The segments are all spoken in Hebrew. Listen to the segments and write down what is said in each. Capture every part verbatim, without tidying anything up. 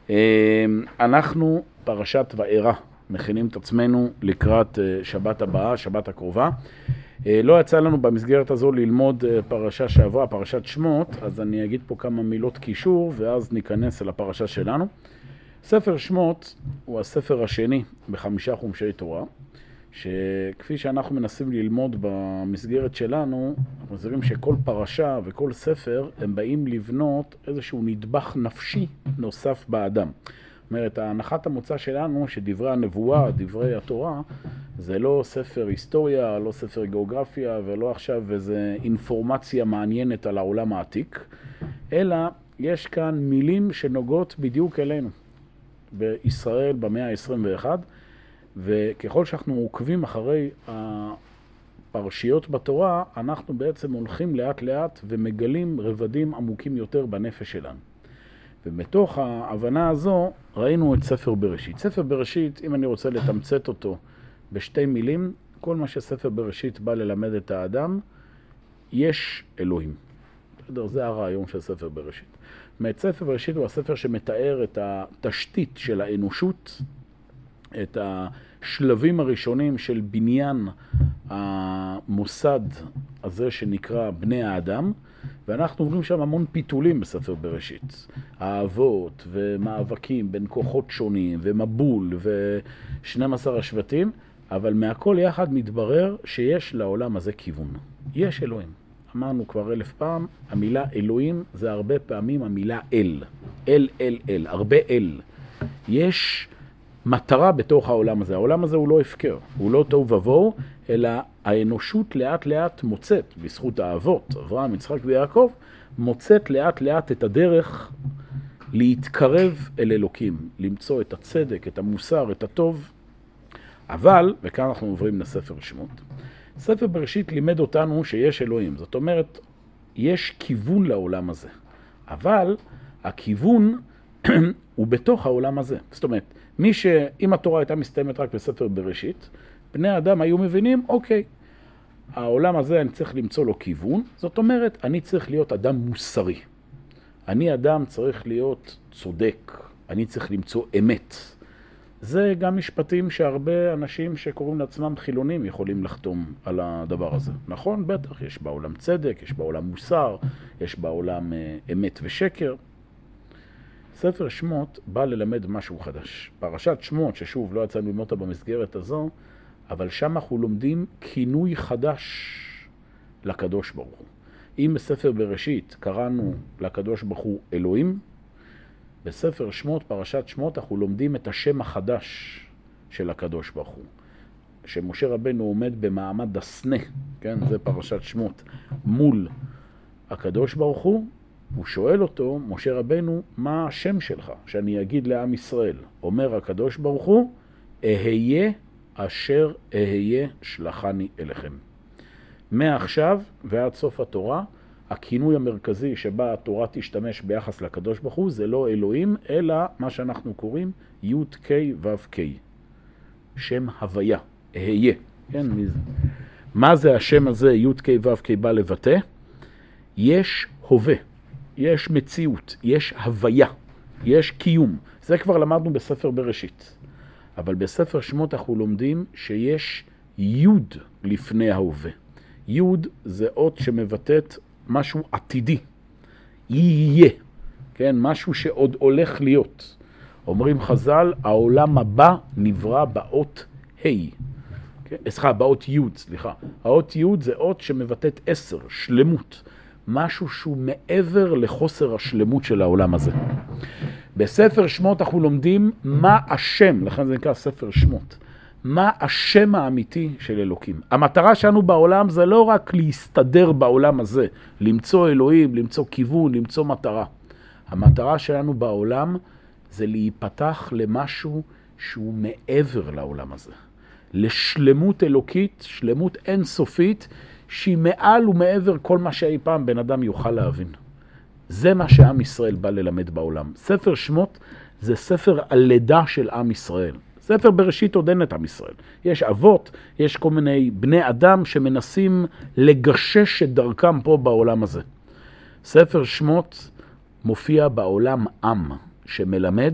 אנחנו פרשת וארא, מכינים את עצמנו לקראת שבת הבאה, שבת הקרובה. לא יצא לנו במסגרת הזו ללמוד פרשה שעברה, פרשת שמות, אז אני אגיד פה כמה מילות קישור ואז ניכנס אל הפרשה שלנו. ספר שמות הוא הספר השני בחמישה חומשי תורה, שכפי שאנחנו מנסים ללמוד במסגרת שלנו, אנחנו מזהירים שכל פרשה וכל ספר הם באים לבנות איזשהו נדבך נפשי נוסף באדם. זאת אומרת, ההנחת המוצא שלנו שדברי הנבואה, דברי התורה, זה לא ספר היסטוריה, לא ספר גיאוגרפיה ולא עכשיו איזה אינפורמציה מעניינת על העולם העתיק, אלא יש כאן מילים שנוגעות בדיוק אלינו בישראל במאה ה-עשרים ואחת, וככל שאנחנו עוקבים אחרי הפרשיות בתורה, אנחנו בעצם הולכים לאט לאט ומגלים רבדים עמוקים יותר בנפש שלנו. ומתוך ההבנה הזו ראינו את ספר בראשית. ספר בראשית, אם אני רוצה לתמצת אותו בשתי מילים, כל מה שספר בראשית בא ללמד את האדם, יש אלוהים. זה הרעיון של ספר בראשית. זאת ספר בראשית הוא הספר שמתאר את התשתית של האנושות, את השלבים הראשונים של בניין המוסד הזה שנקרא בני האדם, ואנחנו עוברים שם המון פיתולים בספר בראשית. האהבות ומאבקים בין כוחות שונים ומבול ו-שנים עשר השבטים, אבל מהכל יחד מתברר שיש לעולם הזה כיוון. יש אלוהים. אמרנו כבר אלף פעם, המילה אלוהים זה הרבה פעמים המילה אל. אל, אל, אל. הרבה אל. יש מטרה בתוך העולם הזה. העולם הזה הוא לא הפקר, הוא לא תוהו ובוהו, אלא האנושות לאט לאט מוצאת, בזכות האבות, אברהם, יצחק ויעקב, מוצאת לאט לאט את הדרך להתקרב אל אלוקים, למצוא את הצדק, את המוסר, את הטוב. אבל, וכאן אנחנו עוברים לספר שמות, ספר בראשית לימד אותנו שיש אלוהים. זאת אומרת, יש כיוון לעולם הזה. אבל הכיוון הוא בתוך העולם הזה. זאת אומרת, מי שאם התורה הייתה מסתיימת רק בספר בראשית, בני האדם היו מבינים, אוקיי, העולם הזה אני צריך למצוא לו כיוון. זאת אומרת, אני צריך להיות אדם מוסרי. אני אדם צריך להיות צודק. אני צריך למצוא אמת. זה גם משפטים שהרבה אנשים שקוראים לעצמם חילונים יכולים לחתום על הדבר הזה. נכון? בטח, יש בעולם צדק, יש בעולם מוסר, יש בעולם אמת ושקר. ספר שמות בא ללמד משהו חדש. פרשת שמות, ששוב לא יצאנו ללמוד אותה במסגרת הזו, אבל שם אנחנו לומדים כינוי חדש לקדוש ברוך הוא. אם בספר בראשית קראנו לקדוש ברוך הוא אלוהים, בספר שמות, פרשת שמות, אנחנו לומדים את השם החדש של הקדוש ברוך הוא. שמשה רבנו עומד במעמד הסנה, כן? זה פרשת שמות, מול הקדוש ברוך הוא, הוא שואל אותו, משה רבנו, מה השם שלך? שאני אגיד לעם ישראל. אומר הקדוש ברוך הוא, אהיה אשר אהיה שלחני אליכם. מעכשיו ועד סוף התורה, הכינוי המרכזי שבה התורה תשתמש ביחס לקדוש ברוך הוא, זה לא אלוהים, אלא מה שאנחנו קוראים י' ק' ו' ק'. שם הוויה, אהיה. כן, מי זה? מה זה השם הזה, י' ק' ו' ק' בא לבטא? יש הווה. יש מציאות, יש הוויה, יש קיום. זה כבר למדנו בספר בראשית. אבל בספר שמות אנחנו לומדים שיש יוד לפני ההווה. יוד זה אות שמבטאת משהו עתידי. יהיה. כן, משהו שעוד הולך להיות. אומרים חז"ל, העולם הבא נברא באות ה'. כן? סליחה, באות יוד, סליחה. האות יוד זה אות שמבטאת עשר, שלמות. משהו שהוא מעבר לחוסר השלמות של העולם הזה. בספר שמות אנחנו לומדים מה השם, לכן זה נקרא ספר שמות, מה השם האמיתי של אלוקים. המטרה שלנו בעולם זה לא רק להסתדר בעולם הזה, למצוא אלוהים, למצוא כיוון, למצוא מטרה. המטרה שלנו בעולם זה להיפתח למשהו שהוא מעבר לעולם הזה. לשלמות אלוקית, שלמות אינסופית, שהיא מעל ומעבר כל מה שאי פעם בן אדם יוכל להבין. זה מה שעם ישראל בא ללמד בעולם. ספר שמות זה ספר הלידה של עם ישראל. ספר בראשית עוד אין את עם ישראל. יש אבות, יש כל מיני בני אדם שמנסים לגשש את דרכם פה בעולם הזה. ספר שמות מופיע בעולם עם. שמלמד,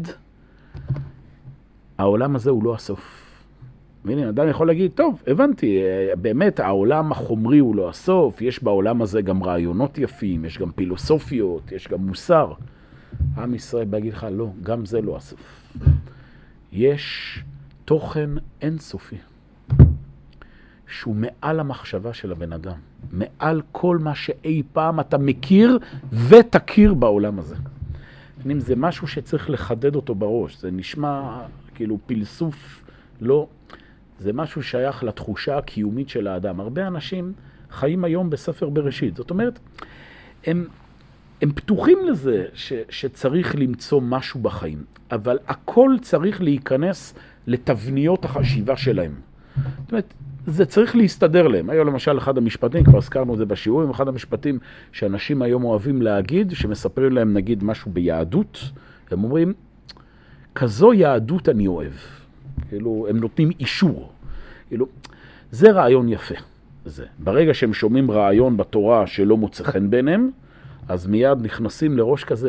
העולם הזה הוא לא הסוף. והנה, אדם יכול להגיד, טוב, הבנתי, באמת העולם החומרי הוא לא הסוף, יש בעולם הזה גם רעיונות יפים, יש גם פילוסופיות, יש גם מוסר. עם ישראל בא להגיד לך, לא, גם זה לא הסוף. יש תוכן אינסופי, שהוא מעל המחשבה של הבן אדם, מעל כל מה שאי פעם אתה מכיר ותכיר בעולם הזה. זה משהו שצריך לחדד אותו בראש, זה נשמע כאילו פלסוף, לא, זה משהו שייך לתחושה הקיומית של האדם. הרבה אנשים חיים היום בספר בראשית, זאת אומרת, הם, הם פתוחים לזה ש, שצריך למצוא משהו בחיים, אבל הכל צריך להיכנס לתבניות החשיבה שלהם. זאת אומרת, זה צריך להסתדר להם. היום למשל אחד המשפטים, כבר הזכרנו את זה בשיעורים, אחד המשפטים שאנשים היום אוהבים להגיד, שמספרים להם נגיד משהו ביהדות, הם אומרים, כזו יהדות אני אוהב. כאילו, הם נותנים אישור. כאילו, זה רעיון יפה. זה. ברגע שהם שומעים רעיון בתורה שלא מוצא חן ביניהם, אז מיד נכנסים לראש כזה.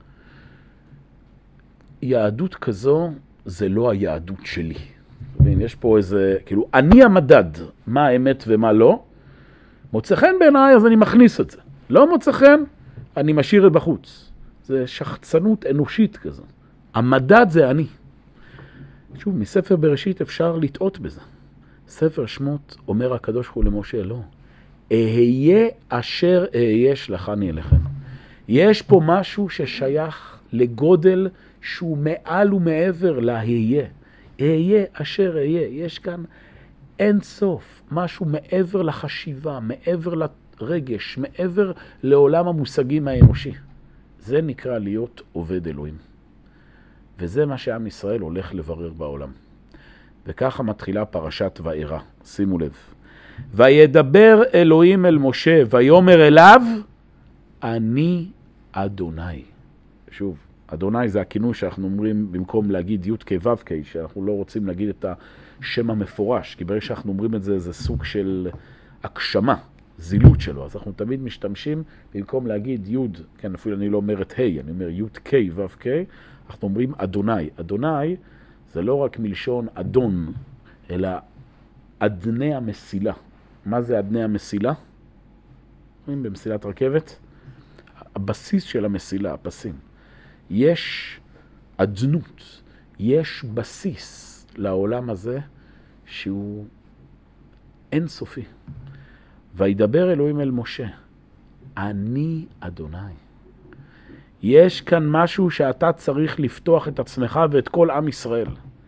יהדות כזו זה לא היהדות שלי. יש פה איזה, כאילו, אני המדד, מה האמת ומה לא. מוצא חן בעיניי, אז אני מכניס את זה. לא מוצא חן, אני משאיר את בחוץ. זה שחצנות אנושית כזו. המדד זה אני. שוב, מספר בראשית אפשר לטעות בזה. ספר שמות אומר הקדוש ברוך הוא למשה, לא. אהיה אשר אהיה שלחני אליכם. יש פה משהו ששייך לגודל שהוא מעל ומעבר לההיה. אהיה אשר אהיה. יש כאן אין סוף, משהו מעבר לחשיבה, מעבר לרגש, מעבר לעולם המושגים האנושי. זה נקרא להיות עובד אלוהים. וזה מה שעם ישראל הולך לברר בעולם. וככה מתחילה פרשת וארא. שימו לב. וידבר אלוהים אל משה, ויאמר אליו, אני אדוני. שוב, אדוני זה הכינוי שאנחנו אומרים במקום להגיד י' כ' ו' כ', שאנחנו לא רוצים להגיד את השם המפורש, כי ברגע שאנחנו אומרים את זה, זה סוג של הקשמה, זילות שלו. אז אנחנו תמיד משתמשים במקום להגיד י', כן, אפילו אני לא אומר את ה', אני אומר י' כ' ו' כ', אנחנו אומרים אדוני. אדוני זה לא רק מלשון אדון, אלא אדני המסילה. מה זה אדני המסילה? במסילת רכבת? הבסיס של המסילה, הפסים. יש אדנות, יש בסיס לעולם הזה שהוא אינסופי. וידבר אלוהים אל משה, אני אדוני. יש כאן משהו שאתה צריך לפתוח את עצמך ואת כל עם ישראל.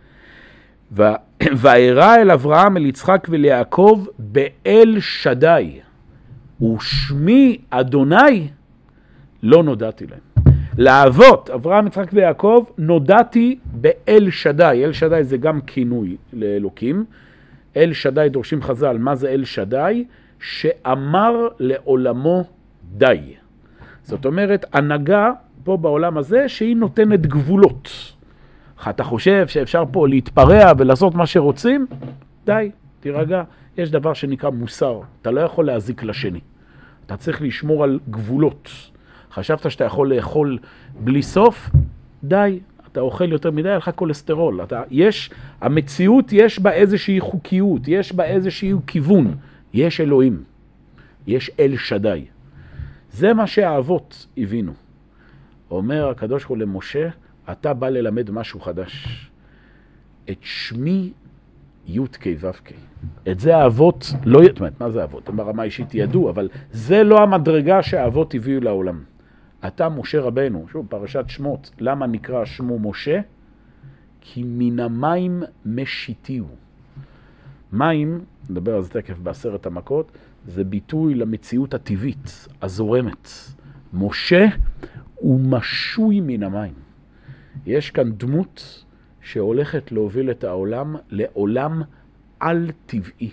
וארא אל אברהם, אל יצחק וליעקב באל שדי, ושמי אדוני לא נודעתי להם. לאבות, אברהם, יצחק ויעקב, נודעתי באל שדי. אל שדי זה גם כינוי לאלוקים. אל שדי דורשים חז"ל, מה זה אל שדי? שאמר לעולמו די. זאת אומרת, הנהגה פה בעולם הזה שהיא נותנת גבולות. אתה חושב שאפשר פה להתפרע ולעשות מה שרוצים? די, תירגע. יש דבר שנקרא מוסר. אתה לא יכול להזיק לשני. אתה צריך לשמור על גבולות. חשבת שאתה יכול לאכול בלי סוף? די. אתה אוכל יותר מדי, לך קולסטרול. אתה, יש, המציאות יש בה איזושהי חוקיות, יש בה איזשהו כיוון. יש אלוהים. יש אל שדי. זה מה שהאבות הבינו. אומר הקדוש ברוך הוא למשה, אתה בא ללמד משהו חדש. את שמי י' כ' ו' כ'. את זה האבות לא ידעו. מה זה האבות? ברמה האישית ידעו, אבל זה לא המדרגה שהאבות הביאו לעולם. אתה משה רבנו, שוב, פרשת שמות, למה נקרא שמו משה? כי מן המים משיתיהו. מים, נדבר על זה תקף בעשרת המכות, זה ביטוי למציאות הטבעית, הזורמת. משה הוא משוי מן המים. יש כאן דמות שהולכת להוביל את העולם לעולם על טבעי.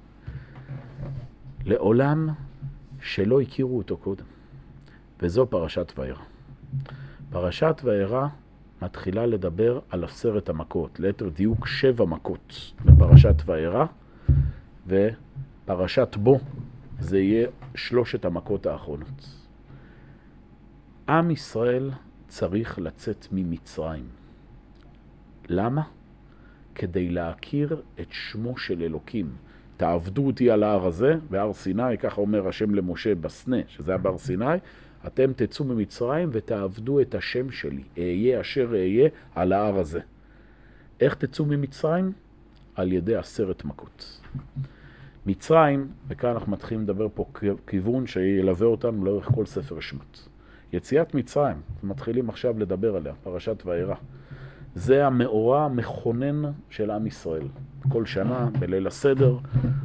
לעולם שלא הכירו אותו קודם. וזו פרשת וארא. פרשת וארא מתחילה לדבר על עשרת המכות, ליתר דיוק שבע מכות בפרשת וארא, ופרשת בו זה יהיה שלושת המכות האחרונות. עם ישראל צריך לצאת ממצרים. למה? כדי להכיר את שמו של אלוקים. תעבדו אותי על ההר הזה, בהר סיני, ככה אומר השם למשה בסנה, שזה היה בהר סיני, אתם תצאו ממצרים ותעבדו את השם שלי, אהיה אשר אהיה על ההר הזה. איך תצאו ממצרים? על ידי עשרת מכות. מצרים, וכאן אנחנו מתחילים לדבר פה כיוון שילווה אותנו לאורך כל ספר שמות. יציאת מצרים, מתחילים עכשיו לדבר עליה, פרשת וארא. זה המאורע המכונן של עם ישראל. כל שנה, בליל הסדר,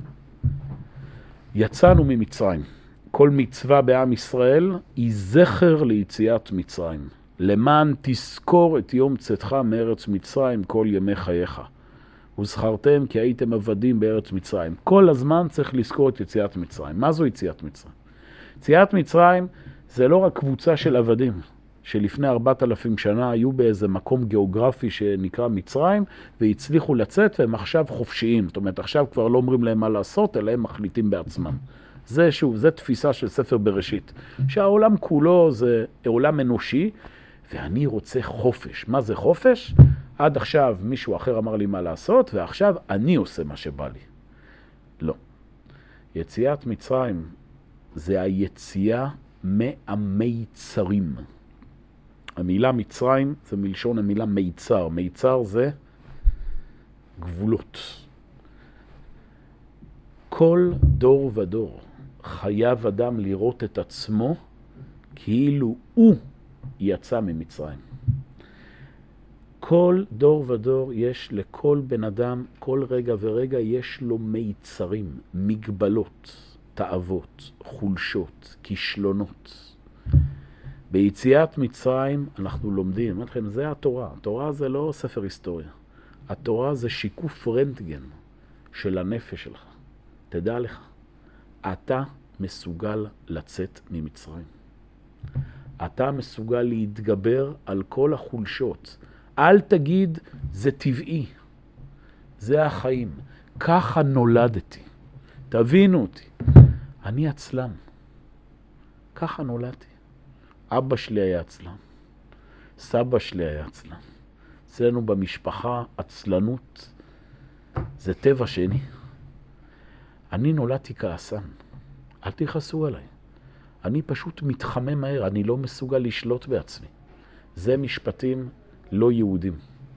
יצאנו ממצרים. כל מצווה בעם ישראל היא זכר ליציאת מצרים. למען תזכור את יום צאתך מארץ מצרים כל ימי חייך. וזכרתם כי הייתם עבדים בארץ מצרים. כל הזמן צריך לזכור את יציאת מצרים. מה זו יציאת מצרים? יציאת מצרים זה לא רק קבוצה של עבדים, שלפני ארבעת אלפים שנה היו באיזה מקום גיאוגרפי שנקרא מצרים, והצליחו לצאת והם עכשיו חופשיים. זאת אומרת, עכשיו כבר לא אומרים להם מה לעשות, אלא הם מחליטים בעצמם. זה שוב, זה תפיסה של ספר בראשית. שהעולם כולו זה עולם אנושי, ואני רוצה חופש. מה זה חופש? עד עכשיו מישהו אחר אמר לי מה לעשות, ועכשיו אני עושה מה שבא לי. לא. יציאת מצרים זה היציאה מהמיצרים. המילה מצרים זה מלשון המילה מיצר. מיצר זה גבולות. כל דור ודור חייב אדם לראות את עצמו כאילו הוא יצא ממצרים. כל דור ודור יש לכל בן אדם, כל רגע ורגע יש לו מיצרים, מגבלות, תאוות, חולשות, כישלונות. ביציאת מצרים אנחנו לומדים, אמרתי לכם, זה התורה. התורה זה לא ספר היסטוריה. התורה זה שיקוף רנטגן של הנפש שלך. תדע לך, אתה מסוגל לצאת ממצרים. אתה מסוגל להתגבר על כל החולשות. אל תגיד, זה טבעי. זה החיים. ככה נולדתי. תבינו אותי. אני עצלן. ככה נולדתי. אבא שלי היה עצלן. סבא שלי היה עצלן. אצלנו במשפחה, עצלנות זה טבע שני. אני נולדתי כעסן. אל תכעסו עליי. אני פשוט מתחמם מהר. אני לא מסוגל לשלוט בעצמי. זה משפטים לא יהודים.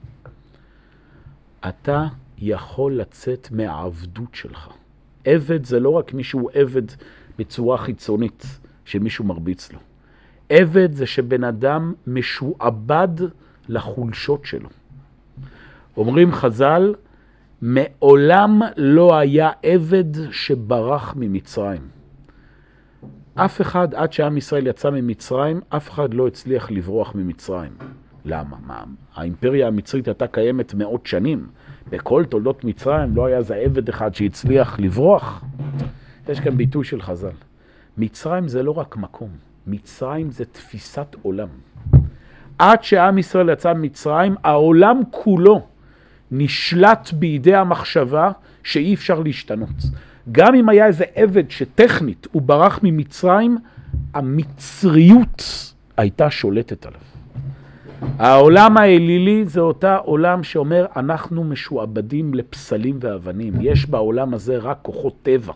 אתה יכול לצאת מהעבדות שלך. עבד זה לא רק מישהו עבד בצורה חיצונית, שמישהו מרביץ לו. עבד זה שבן אדם משועבד לחולשות שלו. אומרים חז"ל, מעולם לא היה עבד שברח ממצרים. אף אחד, עד שעם ישראל יצא ממצרים, אף אחד לא הצליח לברוח ממצרים. למה? מה? האימפריה המצרית הייתה קיימת מאות שנים. בכל תולדות מצרים לא היה זה עבד אחד שהצליח לברוח. יש כאן ביטוי של חז"ל. מצרים זה לא רק מקום. מצרים זה תפיסת עולם. עד שעם ישראל יצא ממצרים, העולם כולו נשלט בידי המחשבה שאי אפשר להשתנות. גם אם היה איזה עבד שטכנית הוא ברח ממצרים, המצריות הייתה שולטת עליו. העולם האלילי זה אותה עולם שאומר אנחנו משועבדים לפסלים ואבנים. יש בעולם הזה רק כוחות טבע.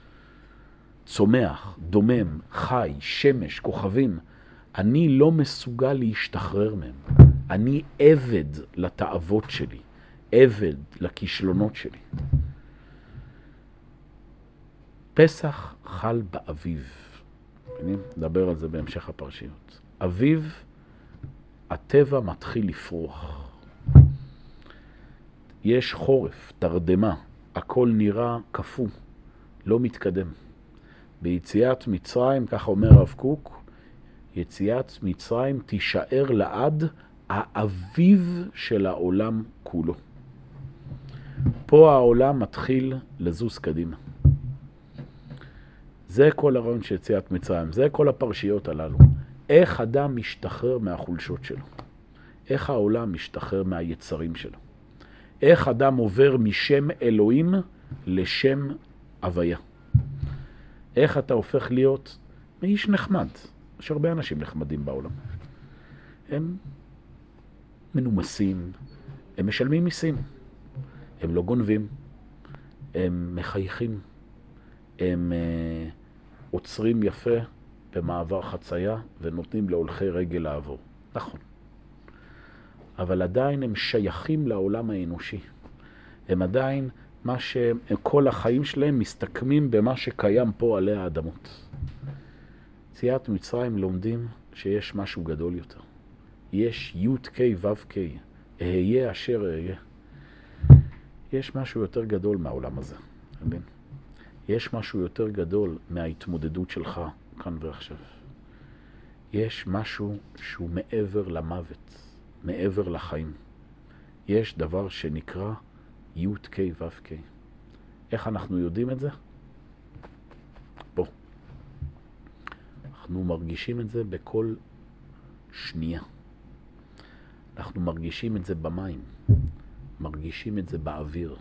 צומח, דומם, חי, שמש, כוכבים. אני לא מסוגל להשתחרר מהם. אני עבד לתאוות שלי. עבד לכישלונות שלי. פסח חל באביב. אני נדבר על זה בהמשך הפרשיות. אביב, הטבע מתחיל לפרוח. יש חורף, תרדמה, הכל נראה כפו, לא מתקדם. ביציאת מצרים, ככה אומר הרב קוק, יציאת מצרים תישאר לעד האביב של העולם כולו. פה העולם מתחיל לזוז קדימה. זה כל הרעיון של יציאת מצרים, זה כל הפרשיות הללו. איך אדם משתחרר מהחולשות שלו? איך העולם משתחרר מהיצרים שלו? איך אדם עובר משם אלוהים לשם הוויה? איך אתה הופך להיות איש נחמד? יש הרבה אנשים נחמדים בעולם. הם מנומסים, הם משלמים מיסים, הם לא גונבים, הם מחייכים, הם uh, עוצרים יפה במעבר חצייה ונותנים להולכי רגל לעבור. נכון. אבל עדיין הם שייכים לעולם האנושי. הם עדיין, מה שכל החיים שלהם מסתכמים במה שקיים פה עלי האדמות. יציאת מצרים לומדים שיש משהו גדול יותר. יש י' ק' ו' ק', אהיה אשר אהיה. יש משהו יותר גדול מהעולם הזה. מבין? יש משהו יותר גדול מההתמודדות שלך כאן ועכשיו. יש משהו שהוא מעבר למוות, מעבר לחיים. יש דבר שנקרא י' ק' ו' ק'. איך אנחנו יודעים את זה? פה. אנחנו מרגישים את זה בכל שנייה. אנחנו מרגישים את זה במים, מרגישים את זה באוויר.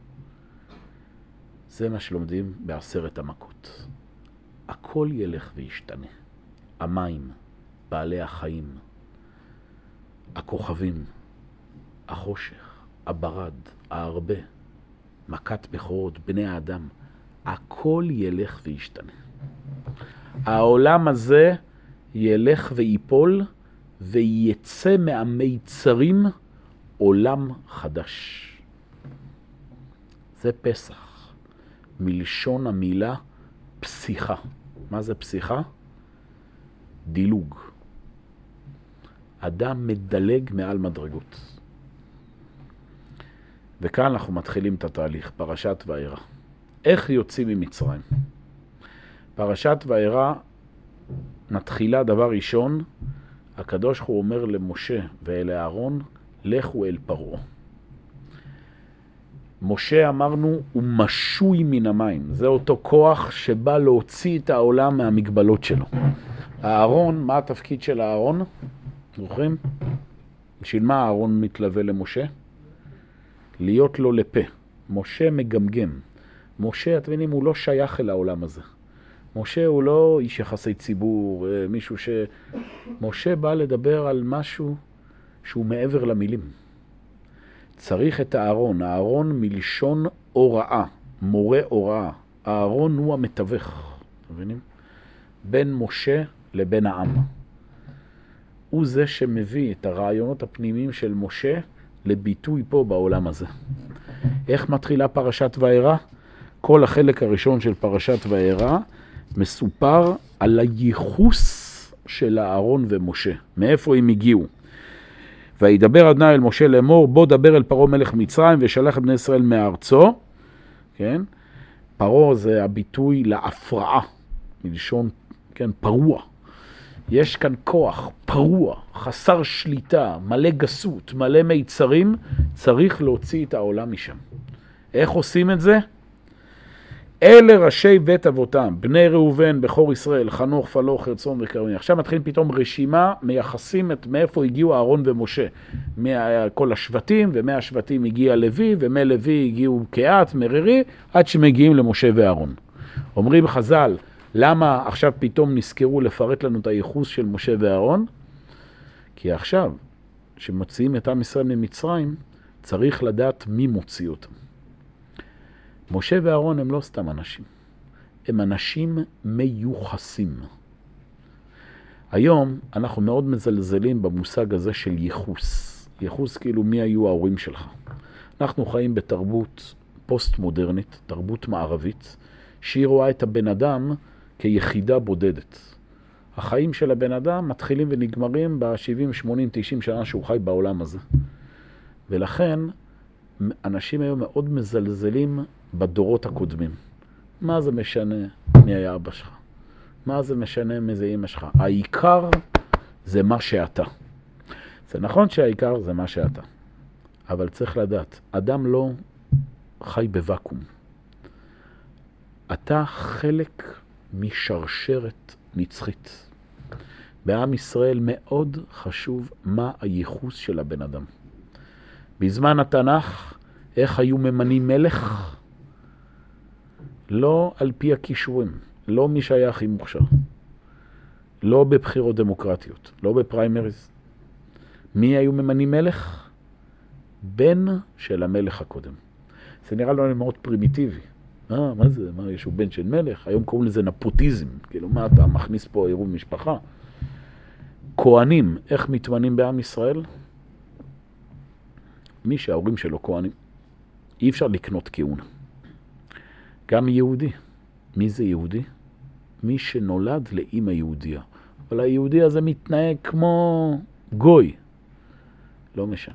זה מה שלומדים בעשרת המכות. הכל ילך וישתנה. המים, בעלי החיים, הכוכבים, החושך, הברד, ההרבה, מכת בכורות, בני האדם, הכל ילך וישתנה. העולם הזה ילך ויפול ויצא מהמיצרים עולם חדש. זה פסח, מלשון המילה פסיכה. מה זה פסיכה? דילוג. אדם מדלג מעל מדרגות. וכאן אנחנו מתחילים את התהליך, פרשת וארא. איך יוצאים ממצרים? פרשת וארא מתחילה דבר ראשון, הקדוש ברוך הוא אומר למשה ואל אהרון, לכו אל פרעה. משה אמרנו הוא משוי מן המים, זה אותו כוח שבא להוציא את העולם מהמגבלות שלו. אהרון, מה התפקיד של אהרון? זוכרים? בשביל מה אהרון מתלווה למשה? להיות לו לפה. משה מגמגם. משה, אתם מבינים, הוא לא שייך אל העולם הזה. משה הוא לא איש יחסי ציבור, מישהו ש... משה בא לדבר על משהו שהוא מעבר למילים. צריך את הארון. הארון מלשון הוראה, מורה הוראה. הארון הוא המתווך, מבינים? בין משה לבין העם. הוא זה שמביא את הרעיונות הפנימיים של משה לביטוי פה בעולם הזה. איך מתחילה פרשת וארא? כל החלק הראשון של פרשת וארא מסופר על הייחוס של הארון ומשה. מאיפה הם הגיעו? וידבר אדוני אל משה לאמור, בוא דבר אל פרעה מלך מצרים ושלח את בני ישראל מארצו. כן? פרעה זה הביטוי להפרעה, מלשון, כן, פרוע. יש כאן כוח פרוע, חסר שליטה, מלא גסות, מלא מיצרים, צריך להוציא את העולם משם. איך עושים את זה? אלה ראשי בית אבותם, בני ראובן, בכור ישראל, חנוך, פלוך, חרצון וקרמי. עכשיו מתחילים פתאום רשימה, מייחסים את מאיפה הגיעו אהרון ומשה. מכל השבטים, ומהשבטים הגיע לוי, ומלוי הגיעו קהת, מררי, עד שמגיעים למשה ואהרון. אומרים חז"ל, למה עכשיו פתאום נזכרו לפרט לנו את הייחוס של משה ואהרון? כי עכשיו, שמוציאים את עם ישראל ממצרים, צריך לדעת מי מוציא אותם. משה ואהרון הם לא סתם אנשים, הם אנשים מיוחסים. היום אנחנו מאוד מזלזלים במושג הזה של ייחוס. ייחוס כאילו מי היו ההורים שלך. אנחנו חיים בתרבות פוסט-מודרנית, תרבות מערבית, שהיא רואה את הבן אדם כיחידה בודדת. החיים של הבן אדם מתחילים ונגמרים ב-שבעים, שמונים, תשעים שנה שהוא חי בעולם הזה. ולכן אנשים היום מאוד מזלזלים בדורות הקודמים. מה זה משנה מי היה אבא שלך? מה זה משנה מי זה אמא שלך? העיקר זה מה שאתה. זה נכון שהעיקר זה מה שאתה. אבל צריך לדעת, אדם לא חי בוואקום. אתה חלק משרשרת נצחית. בעם ישראל מאוד חשוב מה הייחוס של הבן אדם. בזמן התנ"ך, איך היו ממנים מלך? לא על פי הכישורים, לא מי שהיה הכי מוכשר, לא בבחירות דמוקרטיות, לא בפריימריז, מי היו ממנים מלך? בן של המלך הקודם. זה נראה לנו מאוד פרימיטיבי. אה, מה זה? מה, יש הוא בן של מלך? היום קוראים לזה נפוטיזם. כאילו, מה אתה מכניס פה עירוב משפחה? כהנים, איך מתמנים בעם ישראל? מי שההורים שלו כהנים. אי אפשר לקנות כהונה. גם יהודי. מי זה יהודי? מי שנולד לאמא יהודיה. אבל היהודי הזה מתנהג כמו גוי. לא משנה.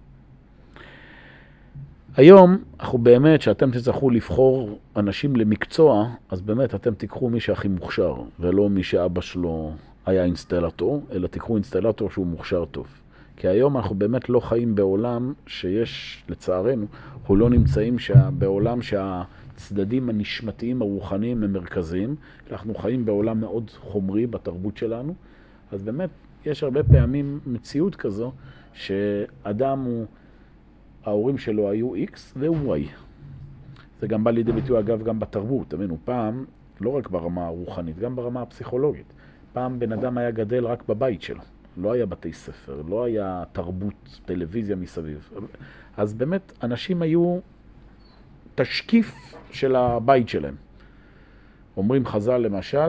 היום, אנחנו באמת, שאתם תצטרכו לבחור אנשים למקצוע, אז באמת אתם תיקחו מי שהכי מוכשר, ולא מי שאבא שלו היה אינסטלטור, אלא תיקחו אינסטלטור שהוא מוכשר טוב. כי היום אנחנו באמת לא חיים בעולם שיש, לצערנו, אנחנו לא נמצאים שה, בעולם שהצדדים הנשמתיים הרוחניים הם מרכזיים, אנחנו חיים בעולם מאוד חומרי בתרבות שלנו, אז באמת יש הרבה פעמים מציאות כזו, שאדם הוא, ההורים שלו היו X והוא Y. זה גם בא לידי ביטוי אגב גם בתרבות, תבינו, פעם, לא רק ברמה הרוחנית, גם ברמה הפסיכולוגית. פעם בן אדם היה גדל רק בבית שלו, לא היה בתי ספר, לא היה תרבות, טלוויזיה מסביב. אז באמת אנשים היו תשקיף של הבית שלהם. אומרים חז"ל למשל,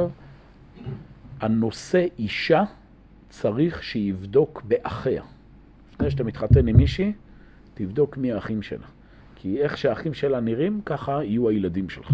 הנושא אישה צריך שיבדוק באחיה. לפני שאתה מתחתן עם מישהי, תבדוק מי האחים שלה. כי איך שהאחים שלה נראים, ככה יהיו הילדים שלך.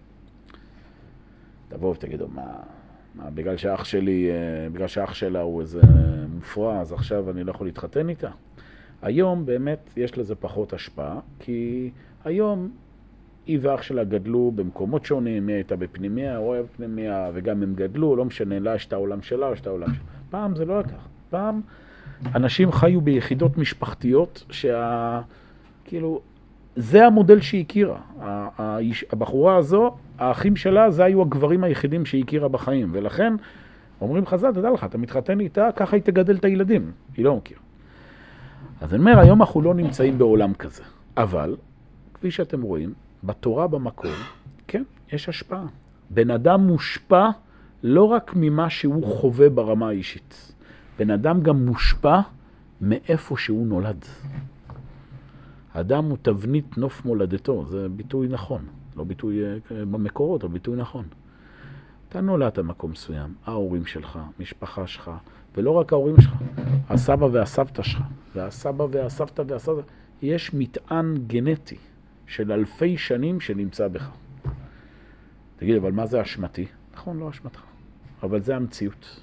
תבואו ותגידו, מה, מה, בגלל שהאח שלי, בגלל שהאח שלה הוא איזה מופרע, אז עכשיו אני לא יכול להתחתן איתה? היום באמת יש לזה פחות השפעה, כי היום היא ואח שלה גדלו במקומות שונים, היא הייתה בפנימיה, הוא היה בפנימיה, וגם הם גדלו, לא משנה, לה יש את העולם שלה או יש את העולם שלה. פעם זה לא היה כך. פעם אנשים חיו ביחידות משפחתיות שה... כאילו, זה המודל שהיא הכירה. הבחורה הזו, האחים שלה, זה היו הגברים היחידים שהיא הכירה בחיים. ולכן, אומרים חז"ל, תדע לך, אתה מתחתן איתה, ככה היא תגדל את הילדים. היא לא מכירה. אז אני אומר, היום אנחנו לא נמצאים בעולם כזה. אבל, כפי שאתם רואים, בתורה במקום, כן, יש השפעה. בן אדם מושפע לא רק ממה שהוא חווה ברמה האישית. בן אדם גם מושפע מאיפה שהוא נולד. האדם הוא תבנית נוף מולדתו, זה ביטוי נכון. לא ביטוי במקורות, אבל ביטוי נכון. אתה נולדת במקום מסוים, ההורים שלך, משפחה שלך, ולא רק ההורים שלך, הסבא והסבתא שלך, והסבא והסבתא והסבתא, יש מטען גנטי של אלפי שנים שנמצא בך. תגיד, אבל מה זה אשמתי? נכון, לא אשמתך, אבל זה המציאות.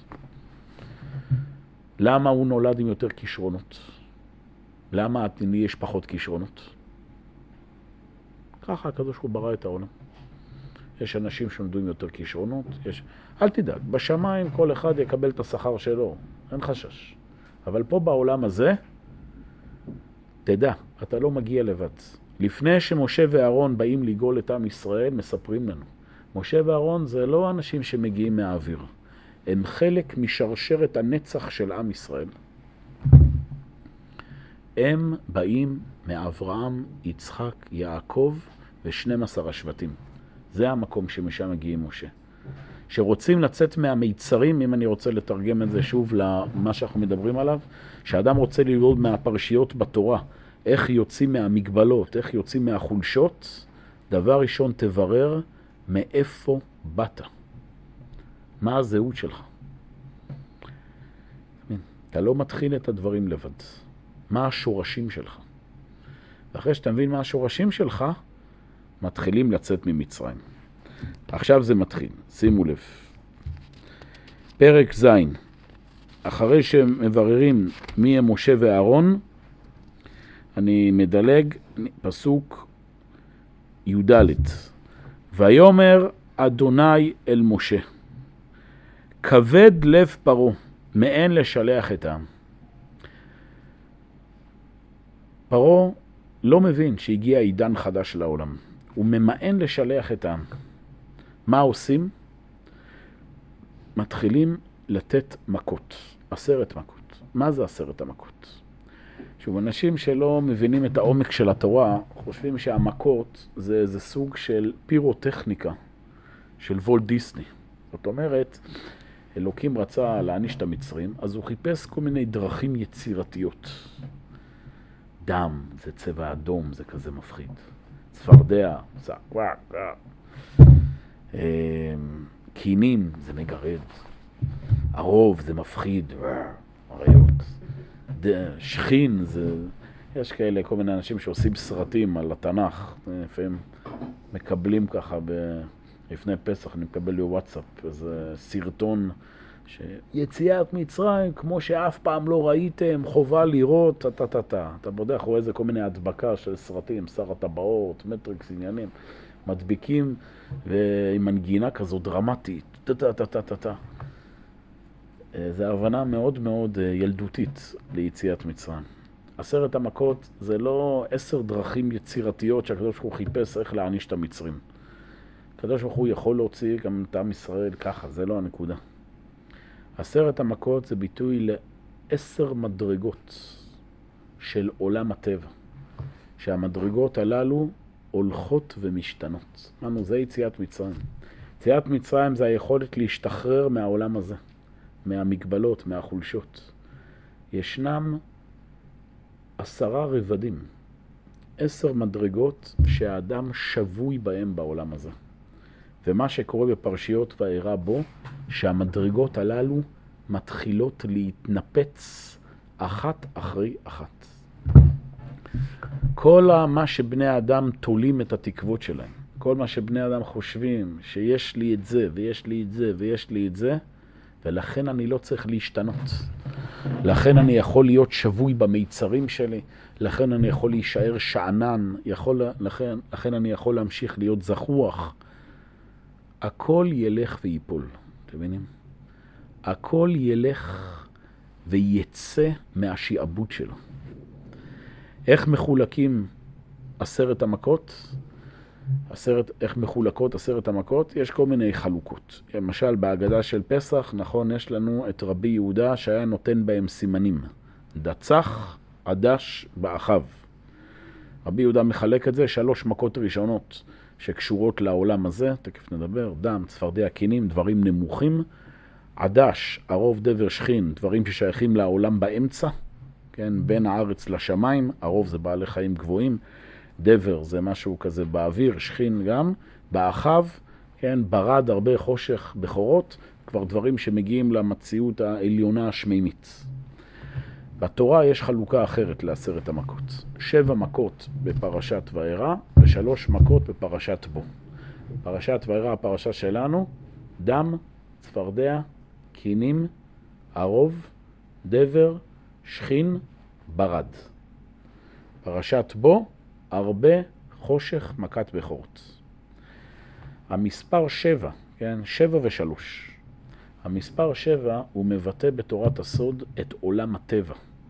למה הוא נולד עם יותר כישרונות? למה לי יש פחות כישרונות? ככה הקדוש הוא ברא את העולם. יש אנשים שנולדו עם יותר כישרונות, יש... אל תדאג, בשמיים כל אחד יקבל את השכר שלו, אין חשש. אבל פה בעולם הזה, תדע, אתה לא מגיע לבד. לפני שמשה ואהרון באים לגאול את עם ישראל, מספרים לנו. משה ואהרון זה לא אנשים שמגיעים מהאוויר. הם חלק משרשרת הנצח של עם ישראל. הם באים מאברהם, יצחק, יעקב ו-שנים עשר השבטים. זה המקום שמשם מגיעים משה. שרוצים לצאת מהמיצרים, אם אני רוצה לתרגם את זה שוב למה שאנחנו מדברים עליו, שאדם רוצה ללמוד מהפרשיות בתורה, איך יוצאים מהמגבלות, איך יוצאים מהחולשות, דבר ראשון תברר מאיפה באת. מה הזהות שלך? אתה לא מתחיל את הדברים לבד. מה השורשים שלך? ואחרי שאתה מבין מה השורשים שלך, מתחילים לצאת ממצרים. עכשיו זה מתחיל, שימו לב. פרק ז', אחרי שמבררים מי הם משה ואהרון, אני מדלג, פסוק י"ד. ויאמר אדוני אל משה, כבד לב פרעה, מאין לשלח את העם. פרעה לא מבין שהגיע עידן חדש לעולם. הוא ממאן לשלח את העם. מה עושים? מתחילים לתת מכות. עשרת מכות. מה זה עשרת המכות? שוב, אנשים שלא מבינים את העומק של התורה, חושבים שהמכות זה איזה סוג של פירוטכניקה של וולט דיסני. זאת אומרת, אלוקים רצה להעניש את המצרים, אז הוא חיפש כל מיני דרכים יצירתיות. דם, זה צבע אדום, זה כזה מפחיד. צפרדע, זה קוואק, קינים, זה מגרד. הרוב, זה מפחיד, אריות. שכין, זה... יש כאלה, כל מיני אנשים שעושים סרטים על התנ"ך. לפעמים מקבלים ככה, ב... לפני פסח אני מקבל לי וואטסאפ, איזה סרטון שיציאת מצרים, כמו שאף פעם לא ראיתם, חובה לראות, טה-טה-טה. אתה בודק, רואה איזה כל מיני הדבקה של סרטים, שר הטבעות, מטריקס, עניינים, מדביקים, ועם מנגינה כזו דרמטית, טה-טה-טה-טה-טה. זו הבנה מאוד מאוד ילדותית ליציאת מצרים. עשרת המכות זה לא עשר דרכים יצירתיות שהקדוש ברוך הוא חיפש איך להעניש את המצרים. הקדוש ברוך הוא יכול להוציא גם את עם ישראל ככה, זה לא הנקודה. עשרת המכות זה ביטוי לעשר מדרגות של עולם הטבע, שהמדרגות הללו הולכות ומשתנות. אמרנו, זה יציאת מצרים. יציאת מצרים זה היכולת להשתחרר מהעולם הזה, מהמגבלות, מהחולשות. ישנם עשרה רבדים, עשר מדרגות שהאדם שבוי בהם בעולם הזה. ומה שקורה בפרשיות ואירע בו, שהמדרגות הללו מתחילות להתנפץ אחת אחרי אחת. כל מה שבני האדם תולים את התקוות שלהם, כל מה שבני האדם חושבים שיש לי את זה ויש לי את זה ויש לי את זה, ולכן אני לא צריך להשתנות. לכן אני יכול להיות שבוי במיצרים שלי, לכן אני יכול להישאר שענן, יכול, לכן, לכן אני יכול להמשיך להיות זכוח. הכל ילך ויפול, אתם מבינים? הכל ילך ויצא מהשיעבוד שלו. איך מחולקים עשרת המכות? עשרת, איך מחולקות עשרת המכות? יש כל מיני חלוקות. למשל, בהגדה של פסח, נכון, יש לנו את רבי יהודה שהיה נותן בהם סימנים. דצח, עדש, באחיו. רבי יהודה מחלק את זה, שלוש מכות ראשונות שקשורות לעולם הזה, תכף נדבר, דם, צפרדע, קינים, דברים נמוכים. עדש, ערוב, דבר, שכין, דברים ששייכים לעולם באמצע, כן, בין הארץ לשמיים, ערוב זה בעלי חיים גבוהים, דבר זה משהו כזה באוויר, שכין גם, באחיו, כן, ברד, הרבה חושך, בחורות, כבר דברים שמגיעים למציאות העליונה השמימית. בתורה יש חלוקה אחרת לעשרת המכות. שבע מכות בפרשת ואירע, ושלוש מכות בפרשת בו. פרשת ואירע, הפרשה שלנו, דם, צפרדע, קינים, ערוב, דבר, שכין, ברד. פרשת בו, הרבה חושך, מכת בכורות. המספר שבע, כן, שבע ושלוש. המספר שבע הוא מבטא בתורת הסוד את עולם הטבע.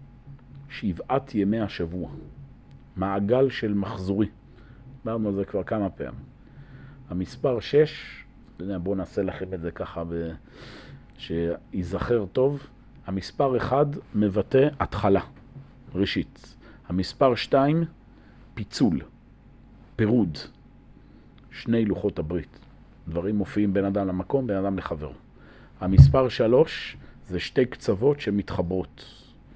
שבעת ימי השבוע. מעגל של מחזורי. אמרנו על זה כבר כמה פעמים. המספר שש, בואו נעשה לכם את זה ככה ב... שיזכר טוב. המספר אחד מבטא התחלה, ראשית. המספר שתיים, פיצול, פירוד. שני לוחות הברית. דברים מופיעים בין אדם למקום, בין אדם לחבר. המספר שלוש זה שתי קצוות שמתחברות.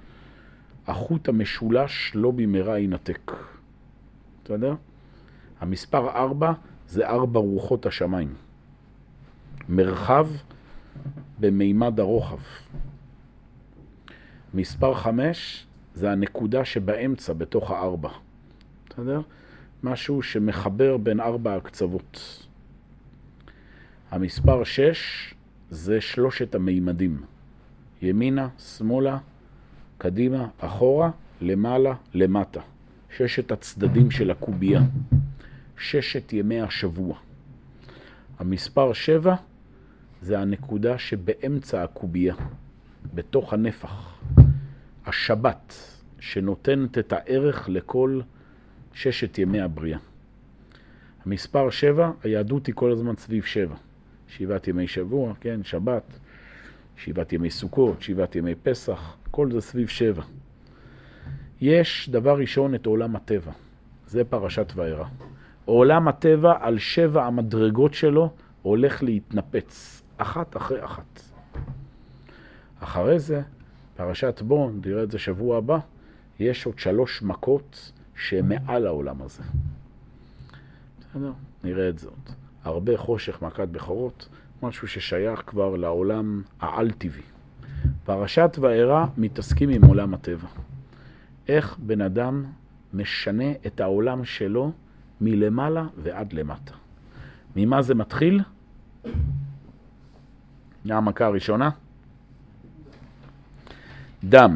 החוט המשולש לא במהרה ינתק. אתה יודע? המספר ארבע זה ארבע רוחות השמיים. מרחב במימד הרוחב. מספר חמש זה הנקודה שבאמצע בתוך הארבע. אתה יודע? משהו שמחבר בין ארבע הקצוות. המספר שש זה שלושת המימדים. ימינה, שמאלה, קדימה, אחורה, למעלה, למטה. ששת הצדדים של הקובייה. ששת ימי השבוע. המספר שבע זה הנקודה שבאמצע הקובייה, בתוך הנפח. השבת שנותנת את הערך לכל ששת ימי הבריאה. המספר שבע, היהדות היא כל הזמן סביב שבע. שבעת ימי שבוע, כן, שבת, שבעת ימי סוכות, שבעת ימי פסח, כל זה סביב שבע. יש דבר ראשון את עולם הטבע, זה פרשת ואירע. עולם הטבע על שבע המדרגות שלו הולך להתנפץ, אחת אחרי אחת. אחרי זה, פרשת בו, נראה את זה שבוע הבא, יש עוד שלוש מכות שמעל העולם הזה. בסדר? נראה את זאת. הרבה חושך, מכת בכורות, משהו ששייך כבר לעולם העל-טבעי. פרשת וארא מתעסקים עם עולם הטבע. איך בן אדם משנה את העולם שלו מלמעלה ועד למטה. ממה זה מתחיל? המכה הראשונה. דם.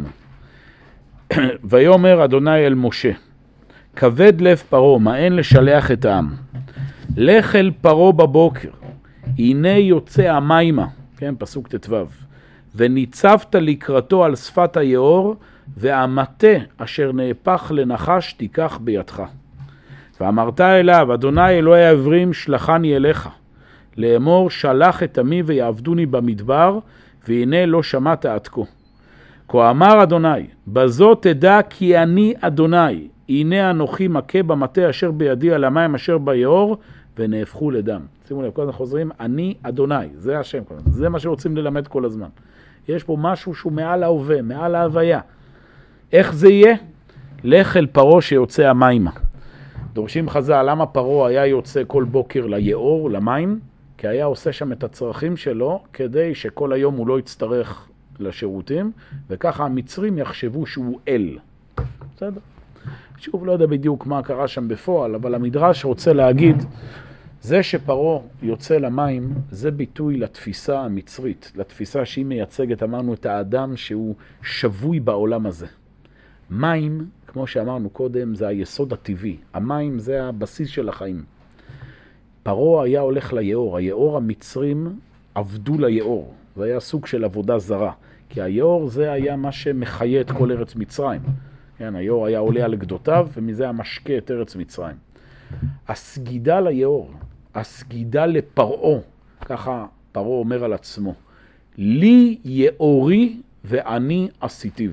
ויאמר אדוני אל משה, כבד לב פרעה, מאן לשלח את העם. לך אל פרעה בבוקר, הנה יוצא המימה, כן, פסוק תתו, וניצבת לקראתו על שפת היאור, והמטה אשר נהפך לנחש תיקח בידך. ואמרת אליו, אדוני אלוהי העברים שלחני אליך, לאמור שלח את עמי ויעבדוני במדבר, והנה לא שמעת עד כה. כה אמר אדוני, בזאת תדע כי אני אדוני, הנה אנוכי מכה במטה אשר בידי על המים אשר ביאור, ונהפכו לדם. שימו לב, כל הזמן חוזרים, אני אדוני, זה השם, זה מה שרוצים ללמד כל הזמן. יש פה משהו שהוא מעל ההווה, מעל ההוויה. איך זה יהיה? לך אל פרעה שיוצא המימה. דורשים חז"ל, למה פרעה היה יוצא כל בוקר ליאור, למים? כי היה עושה שם את הצרכים שלו, כדי שכל היום הוא לא יצטרך לשירותים, וככה המצרים יחשבו שהוא אל. בסדר? שוב, לא יודע בדיוק מה קרה שם בפועל, אבל המדרש רוצה להגיד, זה שפרעה יוצא למים, זה ביטוי לתפיסה המצרית, לתפיסה שהיא מייצגת, אמרנו, את האדם שהוא שבוי בעולם הזה. מים, כמו שאמרנו קודם, זה היסוד הטבעי. המים זה הבסיס של החיים. פרעה היה הולך ליאור. היאור המצרים עבדו ליאור. זה היה סוג של עבודה זרה. כי היאור זה היה מה שמחיה את כל ארץ מצרים. כן, היאור היה עולה על גדותיו, ומזה המשקה את ארץ מצרים. הסגידה ליאור, הסגידה לפרעה, ככה פרעה אומר על עצמו, לי יאורי ואני עשיתיו.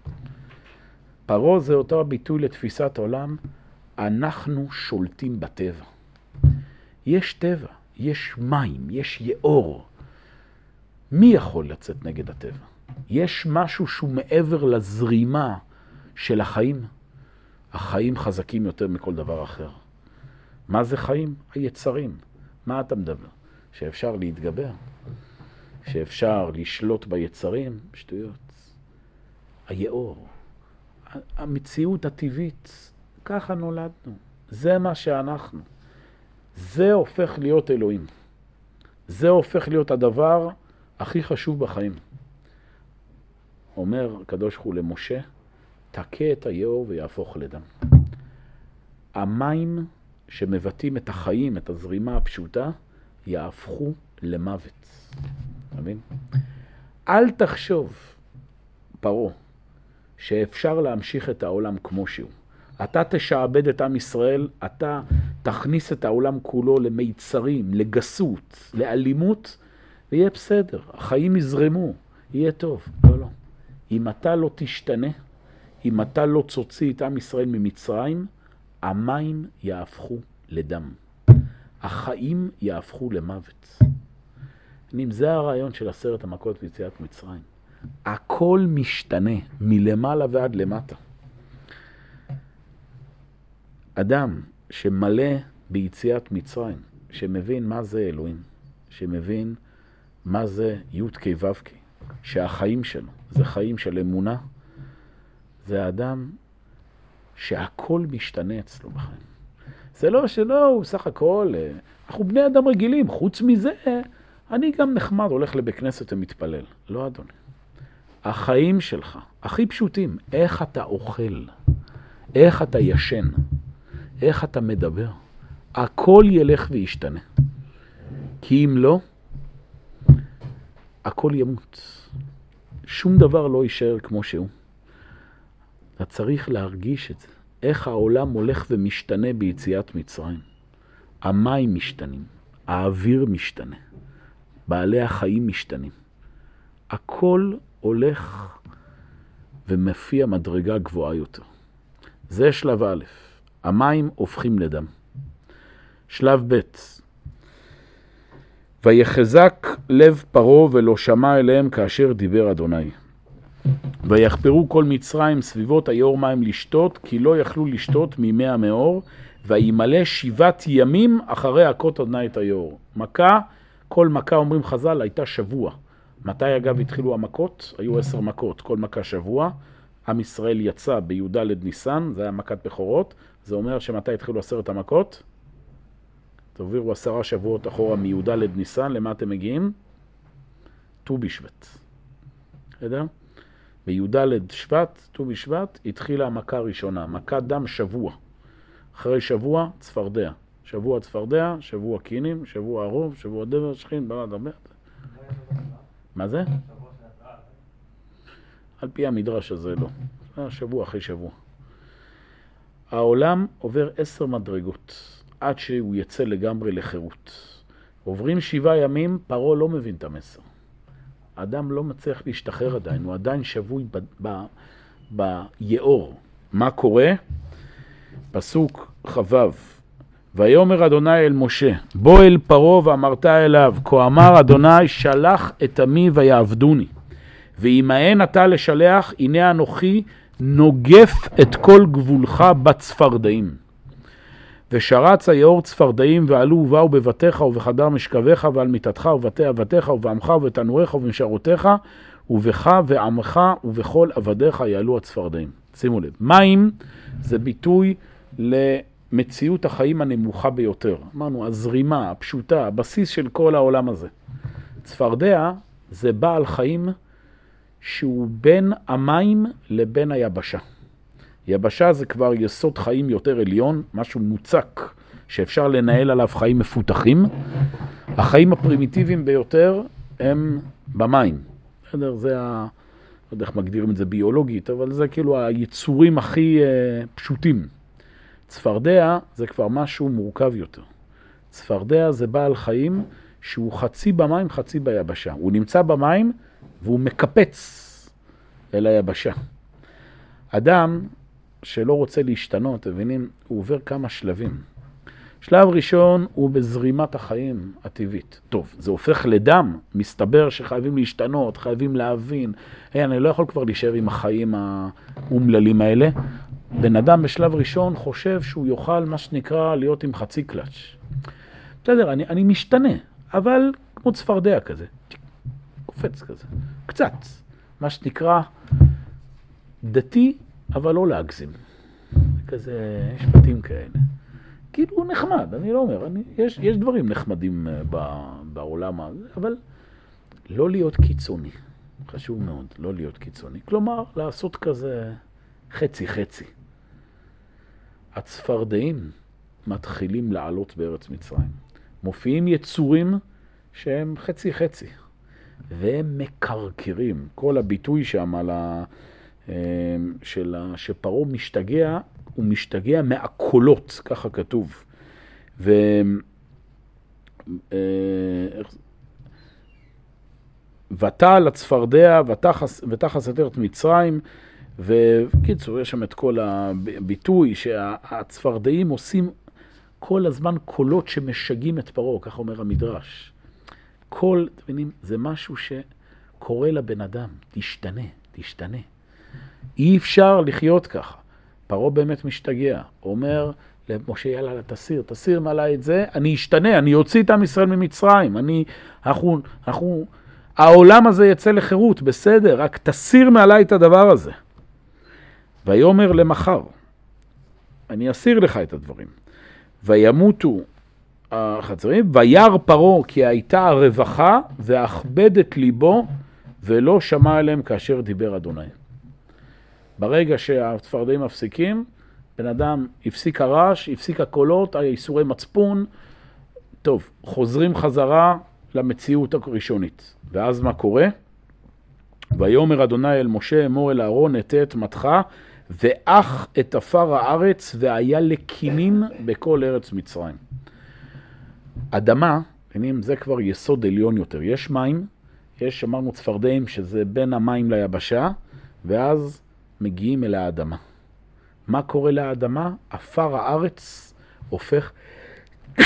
פרעה זה אותו ביטוי לתפיסת עולם, אנחנו שולטים בטבע. יש טבע, יש מים, יש יאור. מי יכול לצאת נגד הטבע? יש משהו שהוא מעבר לזרימה של החיים. החיים חזקים יותר מכל דבר אחר. מה זה חיים? היצרים. מה אתה מדבר? שאפשר להתגבר? שאפשר לשלוט ביצרים? שטויות. היאור. המציאות הטבעית, ככה נולדנו. זה מה שאנחנו. זה הופך להיות אלוהים. זה הופך להיות הדבר הכי חשוב בחיים. אומר הקדוש ברוך הוא למשה, תכה את היאור ויהפוך לדם. המים שמבטאים את החיים, את הזרימה הפשוטה, יהפכו למוות. מבין? אל תחשוב, פרעה, שאפשר להמשיך את העולם כמו שהוא. אתה תשעבד את עם ישראל, אתה תכניס את העולם כולו למיצרים, לגסות, לאלימות, ויהיה בסדר. החיים יזרמו, יהיה טוב. לא, לא. אם אתה לא תשתנה, אם אתה לא תוציא את עם ישראל ממצרים, המים יהפכו לדם. החיים יהפכו למוות. אם זה הרעיון של עשרת המכות ויציאת מצרים. הכל משתנה, מלמעלה ועד למטה. אדם שמלא ביציאת מצרים, שמבין מה זה אלוהים, שמבין מה זה י' כ' ו' כ', שהחיים שלו זה חיים של אמונה, זה האדם שהכל משתנה אצלו בחיים. זה לא שלא, הוא סך הכל, אנחנו בני אדם רגילים, חוץ מזה, אני גם נחמד, הולך לבית כנסת ומתפלל. לא אדוני. החיים שלך, הכי פשוטים, איך אתה אוכל, איך אתה ישן, איך אתה מדבר, הכל ילך וישתנה. כי אם לא, הכל ימות. שום דבר לא יישאר כמו שהוא. אתה צריך להרגיש את זה. איך העולם הולך ומשתנה ביציאת מצרים. המים משתנים, האוויר משתנה, בעלי החיים משתנים. הכל הולך ומפיע מדרגה גבוהה יותר. זה שלב א', המים הופכים לדם. שלב ב', ויחזק לב פרעה ולא שמע אליהם כאשר דיבר אדוני. ויחפרו כל מצרים סביבות היאור מים לשתות, כי לא יכלו לשתות ממי המאור, וימלא שבעת ימים אחרי הכות אדוני את היאור. מכה, כל מכה אומרים חז"ל הייתה שבוע. מתי אגב התחילו המכות? היו עשר מכות, כל מכה שבוע. עם ישראל יצא בי"ד ניסן, זה היה מכת בכורות. זה אומר שמתי התחילו עשרת המכות? תעבירו עשרה שבועות אחורה מי"ד ניסן, למה אתם מגיעים? ט"ו בשבט. בסדר? בי"ד שבט, ט"ו בשבט, התחילה המכה הראשונה, מכת דם שבוע. אחרי שבוע, צפרדע. שבוע צפרדע, שבוע קינים, שבוע ערוב, שבוע דבר, שכין, ברד, הרבה. מה זה? על פי המדרש הזה לא. שבוע אחרי שבוע. העולם עובר עשר מדרגות, עד שהוא יצא לגמרי לחירות. עוברים שבעה ימים, פרעה לא מבין את המסר. האדם לא מצליח להשתחרר עדיין, הוא עדיין שבוי ביאור. מה קורה? פסוק חבב. ויאמר אדוני אל משה, בוא אל פרעה ואמרת אליו, כה אמר אדוני שלח את עמי ויעבדוני. ואימהן אתה לשלח, הנה אנוכי נוגף את כל גבולך בצפרדעים. ושרץ היאור צפרדעים ועלו ובאו בבתיך ובחדר משכבך ועל מיטתך ובתי אבתיך ובעמך ובתנוריך ובמשרותיך ובך ועמך ובכל עבדיך יעלו הצפרדעים. שימו לב, מים זה ביטוי למציאות החיים הנמוכה ביותר. אמרנו, הזרימה, הפשוטה, הבסיס של כל העולם הזה. צפרדע זה בעל חיים שהוא בין המים לבין היבשה. יבשה זה כבר יסוד חיים יותר עליון, משהו מוצק שאפשר לנהל עליו חיים מפותחים. החיים הפרימיטיביים ביותר הם במים. זה ה... לא יודע איך מגדירים את זה ביולוגית, אבל זה כאילו היצורים הכי uh, פשוטים. צפרדע זה כבר משהו מורכב יותר. צפרדע זה בעל חיים שהוא חצי במים, חצי ביבשה. הוא נמצא במים והוא מקפץ אל היבשה. אדם שלא רוצה להשתנות, מבינים, הוא עובר כמה שלבים. שלב ראשון הוא בזרימת החיים הטבעית. טוב, זה הופך לדם, מסתבר שחייבים להשתנות, חייבים להבין. היי, אני לא יכול כבר להישאר עם החיים האומללים האלה. בן אדם בשלב ראשון חושב שהוא יוכל מה שנקרא להיות עם חצי קלאץ'. בסדר, אני, אני משתנה, אבל כמו צפרדע כזה. קופץ כזה, קצת. מה שנקרא דתי, אבל לא להגזים. כזה, יש בתים כאלה. כאילו הוא נחמד, אני לא אומר, אני, יש, יש דברים נחמדים ב, בעולם הזה, אבל לא להיות קיצוני. חשוב מאוד, לא להיות קיצוני. כלומר, לעשות כזה חצי חצי. הצפרדעים מתחילים לעלות בארץ מצרים. מופיעים יצורים שהם חצי חצי. והם מקרקרים. כל הביטוי שם על ה... של שפרעה משתגע, הוא משתגע מהקולות, ככה כתוב. ו... ותעל הצפרדע ותחס את ארץ מצרים, וקיצור, יש שם את כל הביטוי שהצפרדעים עושים כל הזמן קולות שמשגעים את פרעה, ככה אומר המדרש. כל, תבינים, זה משהו שקורה לבן אדם, תשתנה, תשתנה. אי אפשר לחיות ככה. פרעה באמת משתגע. הוא אומר למשה, יאללה, תסיר, תסיר מעלי את זה, אני אשתנה, אני אוציא את עם ישראל ממצרים. אני, אנחנו, אנחנו, העולם הזה יצא לחירות, בסדר, רק תסיר מעלי את הדבר הזה. ויאמר למחר, אני אסיר לך את הדברים. וימותו החצרים, וירא פרעה כי הייתה הרווחה, ואכבד את ליבו, ולא שמע עליהם כאשר דיבר אדוני. ברגע שהצפרדעים מפסיקים, בן אדם הפסיק הרעש, הפסיק הקולות, האיסורי מצפון, טוב, חוזרים חזרה למציאות הראשונית. ואז מה קורה? ויאמר אדוני אל משה, אמור אל אהרון, אטה את מטך, ואך את עפר הארץ, והיה לקינים בכל ארץ מצרים. אדמה, זה כבר יסוד עליון יותר. יש מים, יש, אמרנו צפרדעים, שזה בין המים ליבשה, ואז מגיעים אל האדמה. מה קורה לאדמה? עפר הארץ הופך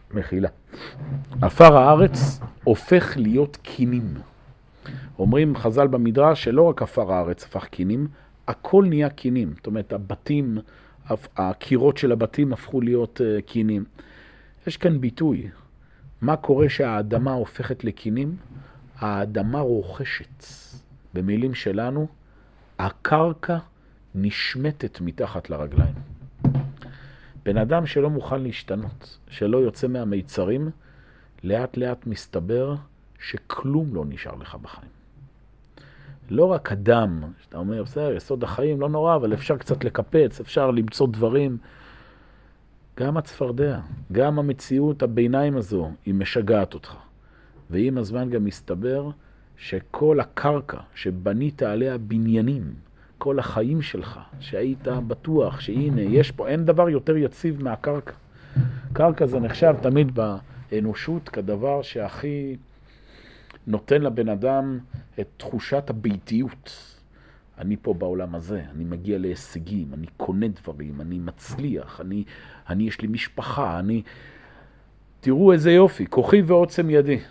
מחילה. עפר הארץ הופך להיות קינים. אומרים חז"ל במדרש שלא רק עפר הארץ הפך קינים, הכל נהיה קינים. זאת אומרת, הבתים, הקירות של הבתים הפכו להיות קינים. יש כאן ביטוי. מה קורה שהאדמה הופכת לקינים? האדמה רוכשת. במילים שלנו, הקרקע נשמטת מתחת לרגליים. בן אדם שלא מוכן להשתנות, שלא יוצא מהמיצרים, לאט לאט מסתבר שכלום לא נשאר לך בחיים. לא רק אדם, שאתה אומר, בסדר, יסוד החיים לא נורא, אבל אפשר קצת לקפץ, אפשר למצוא דברים. גם הצפרדע, גם המציאות הביניים הזו, היא משגעת אותך. ועם הזמן גם מסתבר שכל הקרקע שבנית עליה בניינים, כל החיים שלך, שהיית בטוח שהנה, יש פה, אין דבר יותר יציב מהקרקע. קרקע זה נחשב תמיד באנושות כדבר שהכי נותן לבן אדם את תחושת הביתיות. אני פה בעולם הזה, אני מגיע להישגים, אני קונה דברים, אני מצליח, אני, אני יש לי משפחה, אני... תראו איזה יופי, כוחי ועוצם ידי.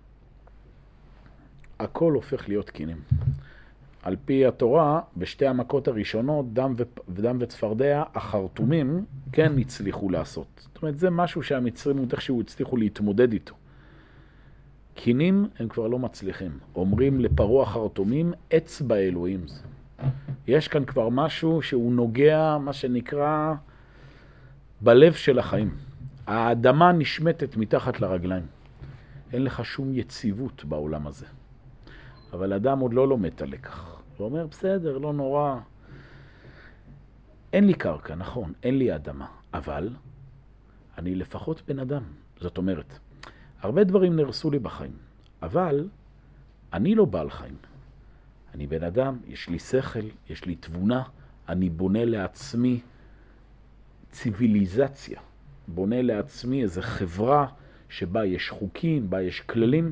הכל הופך להיות קינים. על פי התורה, בשתי המכות הראשונות, דם, ו... דם וצפרדע, החרטומים כן הצליחו לעשות. זאת אומרת, זה משהו שהמצרים עוד איכשהו הצליחו להתמודד איתו. קינים הם כבר לא מצליחים. אומרים לפרעה החרטומים, אצבע אלוהים זה. יש כאן כבר משהו שהוא נוגע, מה שנקרא, בלב של החיים. האדמה נשמטת מתחת לרגליים. אין לך שום יציבות בעולם הזה. אבל אדם עוד לא לומד את הלקח. הוא אומר, בסדר, לא נורא. אין לי קרקע, נכון, אין לי אדמה. אבל אני לפחות בן אדם. זאת אומרת, הרבה דברים נרסו לי בחיים. אבל אני לא בעל חיים. אני בן אדם, יש לי שכל, יש לי תבונה. אני בונה לעצמי ציוויליזציה. בונה לעצמי איזו חברה שבה יש חוקים, בה יש כללים.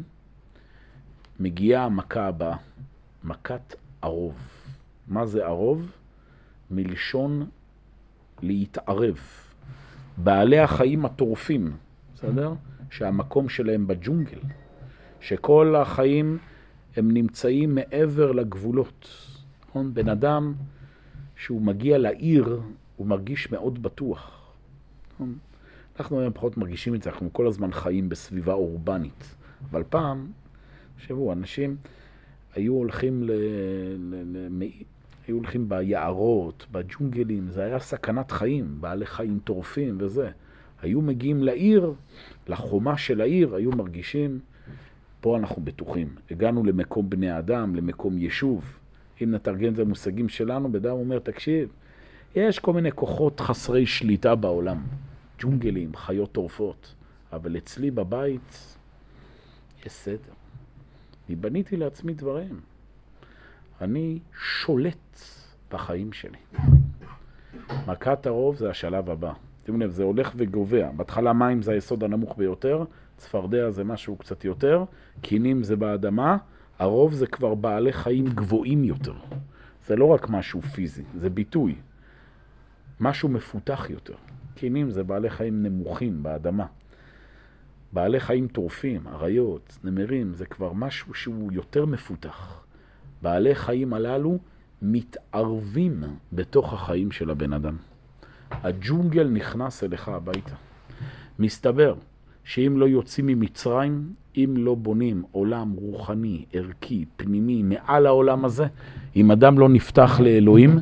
מגיעה המכה הבאה, מכת ערוב. מה זה ערוב? מלשון להתערב. בעלי החיים הטורפים, בסדר? שהמקום שלהם בג'ונגל, שכל החיים הם נמצאים מעבר לגבולות. בן אדם שהוא מגיע לעיר, הוא מרגיש מאוד בטוח. אנחנו היום פחות מרגישים את זה, אנחנו כל הזמן חיים בסביבה אורבנית. אבל פעם, שבו, אנשים היו הולכים, ל... ל... ל... היו הולכים ביערות, בג'ונגלים, זה היה סכנת חיים, בעלי חיים טורפים וזה. היו מגיעים לעיר, לחומה של העיר, היו מרגישים, פה אנחנו בטוחים. הגענו למקום בני האדם, למקום יישוב. אם נתרגם את המושגים שלנו, בדם אומר, תקשיב, יש כל מיני כוחות חסרי שליטה בעולם. ג'ונגלים, חיות טורפות. אבל אצלי בבית יש סדר. אני בניתי לעצמי דברים. אני שולט בחיים שלי. מכת הרוב זה השלב הבא. תראו לב, זה הולך וגובע. בהתחלה מים זה היסוד הנמוך ביותר, צפרדע זה משהו קצת יותר, קינים זה באדמה, הרוב זה כבר בעלי חיים גבוהים יותר. זה לא רק משהו פיזי, זה ביטוי. משהו מפותח יותר. קינים זה בעלי חיים נמוכים באדמה. בעלי חיים טורפים, אריות, נמרים, זה כבר משהו שהוא יותר מפותח. בעלי חיים הללו מתערבים בתוך החיים של הבן אדם. הג'ונגל נכנס אליך הביתה. מסתבר שאם לא יוצאים ממצרים, אם לא בונים עולם רוחני, ערכי, פנימי, מעל העולם הזה, אם אדם לא נפתח לאלוהים,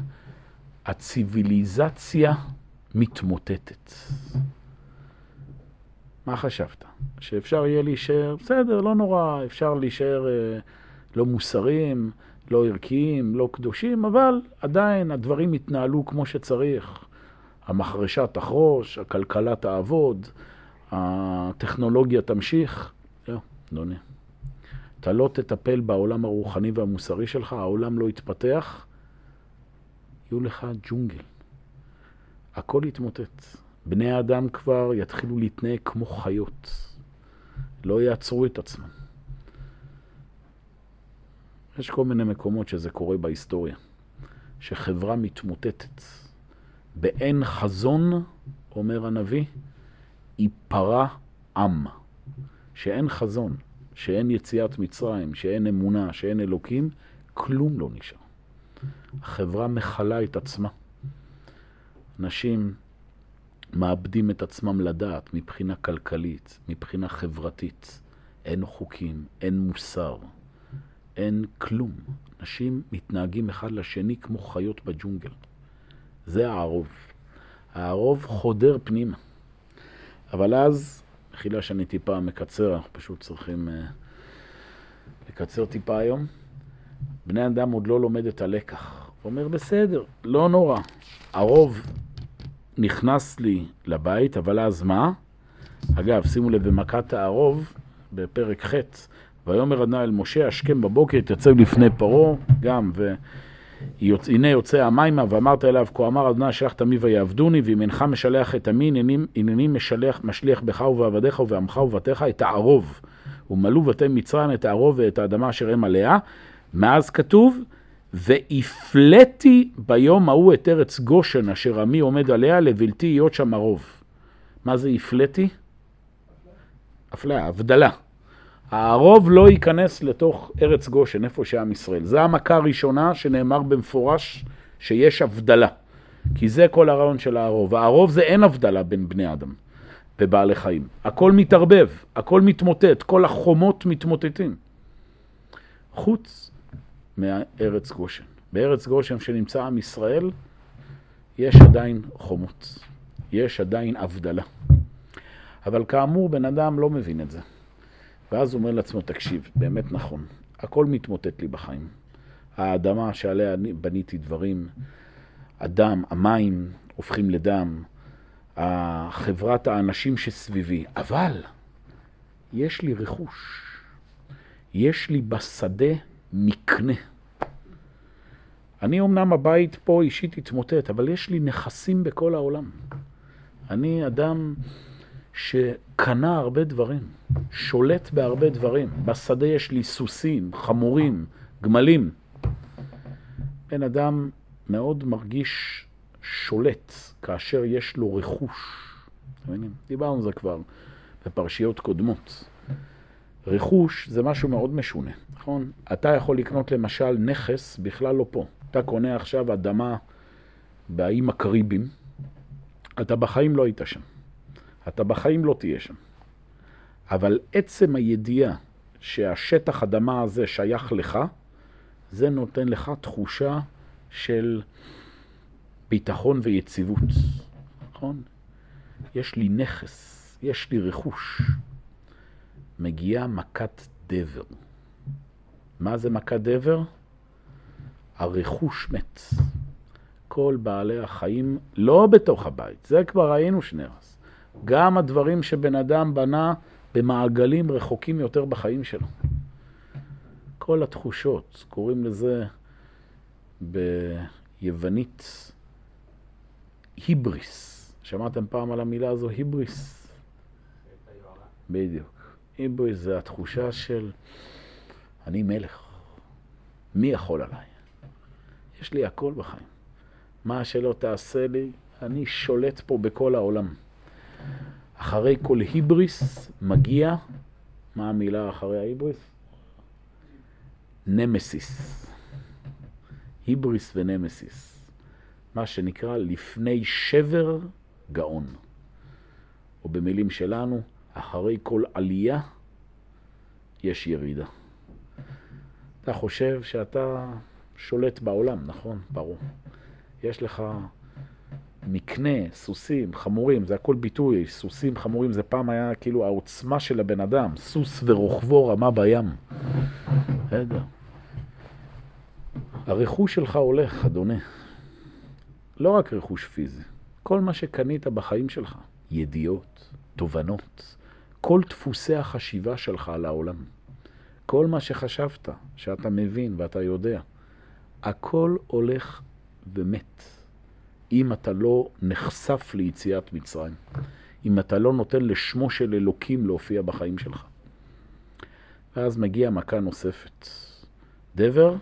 הציוויליזציה מתמוטטת. מה חשבת? שאפשר יהיה להישאר, בסדר, לא נורא, אפשר להישאר אה, לא מוסריים, לא ערכיים, לא קדושים, אבל עדיין הדברים יתנהלו כמו שצריך. המחרשה תחרוש, הכלכלה תעבוד, הטכנולוגיה תמשיך. לא, אדוני. אתה לא תטפל בעולם הרוחני והמוסרי שלך, העולם לא יתפתח, יהיו לך ג'ונגל. הכל יתמוטט. בני האדם כבר יתחילו להתנהג כמו חיות. לא יעצרו את עצמם. יש כל מיני מקומות שזה קורה בהיסטוריה. שחברה מתמוטטת. באין חזון, אומר הנביא, היא פרה עם, שאין חזון, שאין יציאת מצרים, שאין אמונה, שאין אלוקים, כלום לא נשאר. החברה מחלה את עצמה. אנשים מאבדים את עצמם לדעת מבחינה כלכלית, מבחינה חברתית. אין חוקים, אין מוסר, אין כלום. אנשים מתנהגים אחד לשני כמו חיות בג'ונגל. זה הערוב. הערוב חודר פנימה. אבל אז, מחילה שאני טיפה מקצר, אנחנו פשוט צריכים uh, לקצר טיפה היום. בני אדם עוד לא לומד את הלקח. הוא אומר, בסדר, לא נורא. הרוב נכנס לי לבית, אבל אז מה? אגב, שימו לב, במכת הערוב, בפרק ח' ויאמר אדוני אל משה, השכם בבוקר, תצב לפני פרעה, גם, והנה יוצא המימה, ואמרת אליו, כה אמר אדוני שלח את עמי ויעבדוני, ואם אינך משלח את עמי, הנני משלח, משליח בך ובעבדיך ובעמך ובתיך את הערוב, ומלאו בתי מצרים את הערוב ואת האדמה אשר הם עליה. מאז כתוב, והפלאתי ביום ההוא את ארץ גושן אשר עמי עומד עליה, לבלתי להיות שם ערוב. מה זה הפלאתי? הפלאה, הבדלה. הערוב לא ייכנס לתוך ארץ גושן, איפה שעם ישראל. זה המכה הראשונה שנאמר במפורש שיש הבדלה. כי זה כל הרעיון של הערוב. הערוב זה אין הבדלה בין בני אדם ובעלי חיים. הכל מתערבב, הכל מתמוטט, כל החומות מתמוטטים. חוץ מארץ גושן. בארץ גושן שנמצא עם ישראל, יש עדיין חומות. יש עדיין הבדלה. אבל כאמור, בן אדם לא מבין את זה. ואז הוא אומר לעצמו, תקשיב, באמת נכון. הכל מתמוטט לי בחיים. האדמה שעליה בניתי דברים, הדם, המים הופכים לדם, חברת האנשים שסביבי. אבל יש לי רכוש. יש לי בשדה מקנה. אני אומנם הבית פה אישית התמוטט, אבל יש לי נכסים בכל העולם. אני אדם שקנה הרבה דברים, שולט בהרבה דברים. בשדה יש לי סוסים, חמורים, גמלים. בן אדם מאוד מרגיש שולט כאשר יש לו רכוש. דיברנו על זה כבר בפרשיות קודמות. רכוש זה משהו מאוד משונה, נכון? אתה יכול לקנות למשל נכס בכלל לא פה. אתה קונה עכשיו אדמה באיים הקריבים, אתה בחיים לא היית שם. אתה בחיים לא תהיה שם. אבל עצם הידיעה שהשטח אדמה הזה שייך לך, זה נותן לך תחושה של ביטחון ויציבות. נכון? יש לי נכס, יש לי רכוש. מגיעה מכת דבר. מה זה מכת דבר? הרכוש מת. כל בעלי החיים לא בתוך הבית. זה כבר ראינו שנרס. גם הדברים שבן אדם בנה במעגלים רחוקים יותר בחיים שלו. כל התחושות, קוראים לזה ביוונית היבריס. שמעתם פעם על המילה הזו היבריס? בדיוק. היבריס זה התחושה של אני מלך. מי יכול עליי? יש לי הכל בחיים. מה שלא תעשה לי, אני שולט פה בכל העולם. אחרי כל היבריס מגיע, מה המילה אחרי ההיבריס? נמסיס. היבריס ונמסיס. מה שנקרא לפני שבר גאון. או במילים שלנו, אחרי כל עלייה יש ירידה. אתה חושב שאתה שולט בעולם, נכון? ברור. יש לך מקנה, סוסים, חמורים, זה הכל ביטוי, סוסים, חמורים, זה פעם היה כאילו העוצמה של הבן אדם, סוס ורוכבו רמה בים. בסדר. הרכוש שלך הולך, אדוני. לא רק רכוש פיזי, כל מה שקנית בחיים שלך, ידיעות, תובנות, כל דפוסי החשיבה שלך על העולם, כל מה שחשבת, שאתה מבין ואתה יודע, הכל הולך ומת. אם אתה לא נחשף ליציאת מצרים, אם אתה לא נותן לשמו של אלוקים להופיע בחיים שלך. ואז מגיעה מכה נוספת. דבר,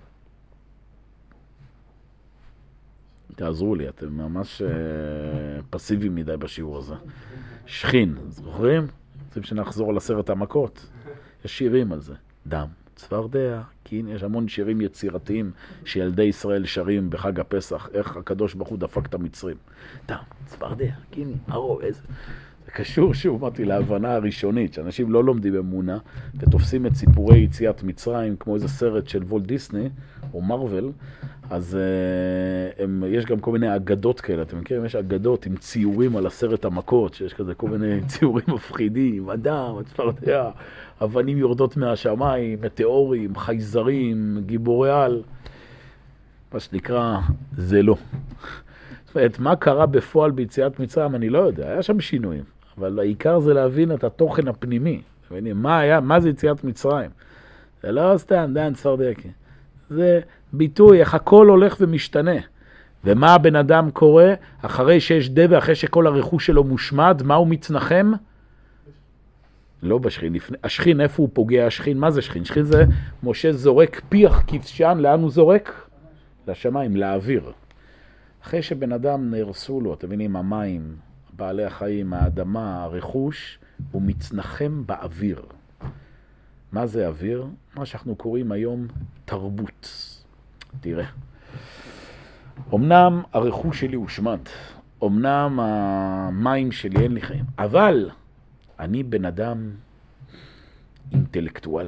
תעזרו לי, אתם ממש פסיביים מדי בשיעור הזה. שכין, זוכרים? רוצים שנחזור על עשרת המכות. יש שירים על זה. דם, צפרדע, כי יש המון שירים יצירתיים שילדי ישראל שרים בחג הפסח, איך הקדוש ברוך הוא דפק את המצרים. דם, צפרדע, קיני, ארו, איזה... זה קשור שוב, אמרתי, להבנה הראשונית, שאנשים לא לומדים אמונה, ותופסים את סיפורי יציאת מצרים, כמו איזה סרט של וולט דיסני, או מרוול, אז uh, הם, יש גם כל מיני אגדות כאלה, אתם מכירים? יש אגדות עם ציורים על עשרת המכות, שיש כזה כל מיני ציורים מפחידים, אדם, צפרדע, אבנים יורדות מהשמיים, מטאורים, חייזרים, גיבורי על, מה שנקרא, זה לא. זאת אומרת, מה קרה בפועל ביציאת מצרים, אני לא יודע, היה שם שינויים, אבל העיקר זה להבין את התוכן הפנימי. מה היה, מה זה יציאת מצרים? זה לא סתם, דם, צפרדע, זה ביטוי, איך הכל הולך ומשתנה. ומה הבן אדם קורא? אחרי שיש דבע, אחרי שכל הרכוש שלו מושמד, מה הוא מצנחם? לא בשכין. השכין, איפה הוא פוגע? השכין, מה זה שכין? שכין זה משה זורק פיח כבשן, לאן הוא זורק? לשמיים, לאוויר. אחרי שבן אדם נהרסו לו, אתם מבינים, המים, בעלי החיים, האדמה, הרכוש, הוא מצנחם באוויר. מה זה אוויר? מה שאנחנו קוראים היום תרבות. תראה. אמנם הרכוש שלי הושמד, אמנם המים שלי אין לי חיים, אבל אני בן אדם אינטלקטואל.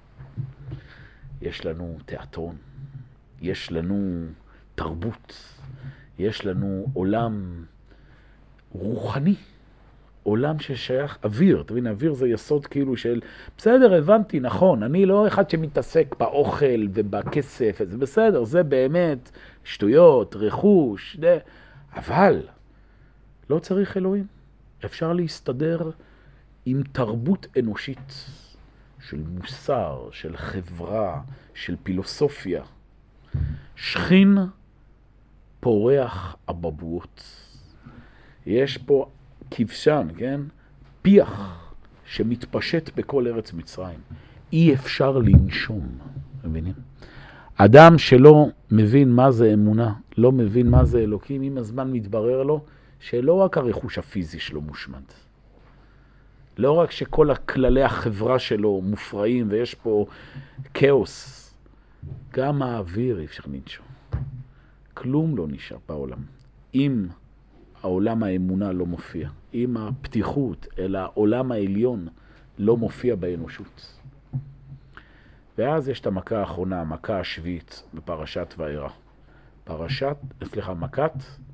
יש לנו תיאטרון, יש לנו תרבות, יש לנו עולם רוחני. עולם ששייך אוויר, אתה מבין, אוויר זה יסוד כאילו של, בסדר, הבנתי, נכון, אני לא אחד שמתעסק באוכל ובכסף, זה בסדר, זה באמת שטויות, רכוש, זה, אבל לא צריך אלוהים. אפשר להסתדר עם תרבות אנושית של מוסר, של חברה, של פילוסופיה. שכין פורח אבבואות. יש פה כבשן, כן? פיח שמתפשט בכל ארץ מצרים. אי אפשר לנשום, מבינים? אדם שלא מבין מה זה אמונה, לא מבין מה זה אלוקים, עם הזמן מתברר לו שלא רק הרכוש הפיזי שלו מושמד. לא רק שכל הכללי החברה שלו מופרעים ויש פה כאוס. גם האוויר אי אפשר לנשום. כלום לא נשאר בעולם. אם העולם האמונה לא מופיע, אם הפתיחות אל העולם העליון לא מופיע באנושות. ואז יש את המכה האחרונה, המכה השביעית בפרשת וארא. פרשת, סליחה, מכת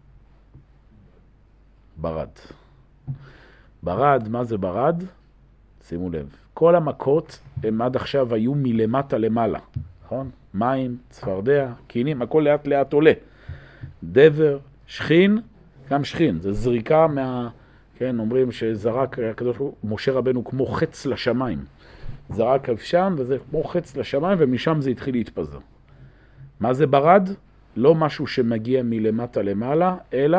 ברד. ברד, מה זה ברד? שימו לב, כל המכות הם עד עכשיו היו מלמטה למעלה, נכון? מים, צפרדע, קינים, הכל לאט לאט עולה. דבר, שכין, גם שכין, זה זריקה מה, כן, אומרים שזרק הקדוש ברוך הוא, משה רבנו כמו חץ לשמיים. זרק כבשן וזה כמו חץ לשמיים ומשם זה התחיל להתפזר. מה זה ברד? לא משהו שמגיע מלמטה למעלה, אלא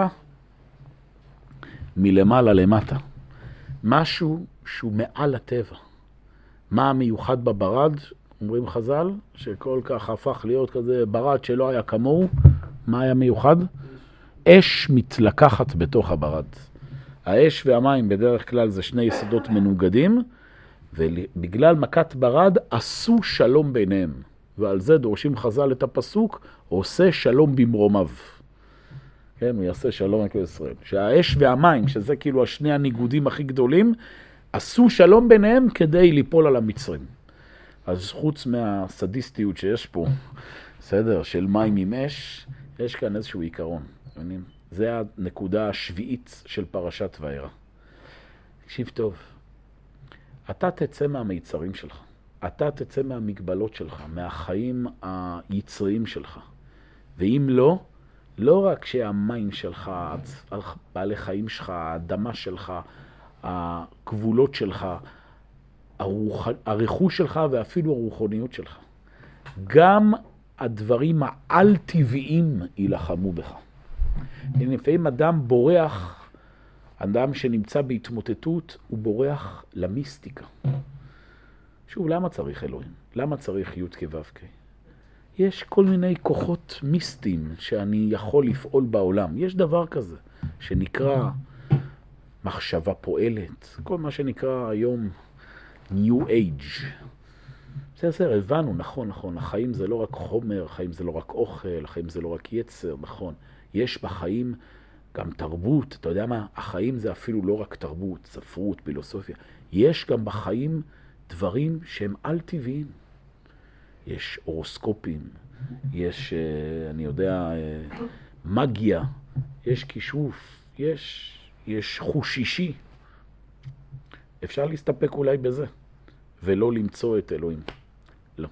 מלמעלה למטה. משהו שהוא מעל הטבע. מה המיוחד בברד? אומרים חז"ל, שכל כך הפך להיות כזה ברד שלא היה כמוהו. מה היה מיוחד? אש מתלקחת בתוך הברד. האש והמים בדרך כלל זה שני יסודות מנוגדים, ובגלל מכת ברד עשו שלום ביניהם. ועל זה דורשים חז"ל את הפסוק, עושה שלום במרומיו. כן, הוא יעשה שלום על ישראל. שהאש והמים, שזה כאילו השני הניגודים הכי גדולים, עשו שלום ביניהם כדי ליפול על המצרים. אז חוץ מהסדיסטיות שיש פה, בסדר, של מים עם אש, יש כאן איזשהו עיקרון. זה הנקודה השביעית של פרשת וארא. תקשיב טוב. אתה תצא מהמיצרים שלך. אתה תצא מהמגבלות שלך, מהחיים היצריים שלך. ואם לא, לא רק שהמים שלך, בעלי חיים שלך, האדמה שלך, הגבולות שלך, הרוח, הרכוש שלך ואפילו הרוחניות שלך. גם הדברים העל-טבעיים ילחמו בך. לפעמים אדם בורח, אדם שנמצא בהתמוטטות, הוא בורח למיסטיקה. שוב, למה צריך אלוהים? למה צריך י' כו' כ'? יש כל מיני כוחות מיסטיים שאני יכול לפעול בעולם. יש דבר כזה שנקרא מחשבה פועלת, כל מה שנקרא היום New Age. בסדר, הבנו, נכון, נכון, החיים זה לא רק חומר, החיים זה לא רק אוכל, החיים זה לא רק יצר, נכון. יש בחיים גם תרבות, אתה יודע מה? החיים זה אפילו לא רק תרבות, ספרות, פילוסופיה. יש גם בחיים דברים שהם על-טבעיים. יש אורוסקופים, יש, אני יודע, מגיה, יש כישוף, יש, יש חושישי. אפשר להסתפק אולי בזה, ולא למצוא את אלוהים. לא.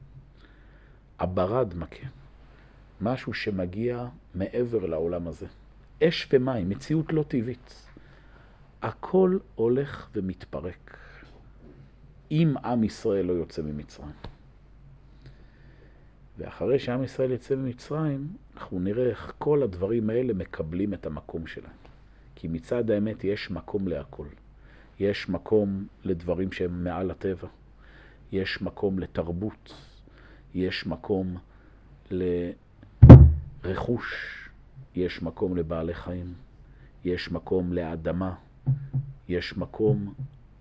הברד מכה. משהו שמגיע מעבר לעולם הזה. אש ומים, מציאות לא טבעית. הכל הולך ומתפרק. אם עם ישראל לא יוצא ממצרים. ואחרי שעם ישראל יצא ממצרים, אנחנו נראה איך כל הדברים האלה מקבלים את המקום שלהם. כי מצד האמת יש מקום להכל. יש מקום לדברים שהם מעל הטבע. יש מקום לתרבות. יש מקום לרכוש. יש מקום לבעלי חיים. יש מקום לאדמה. יש מקום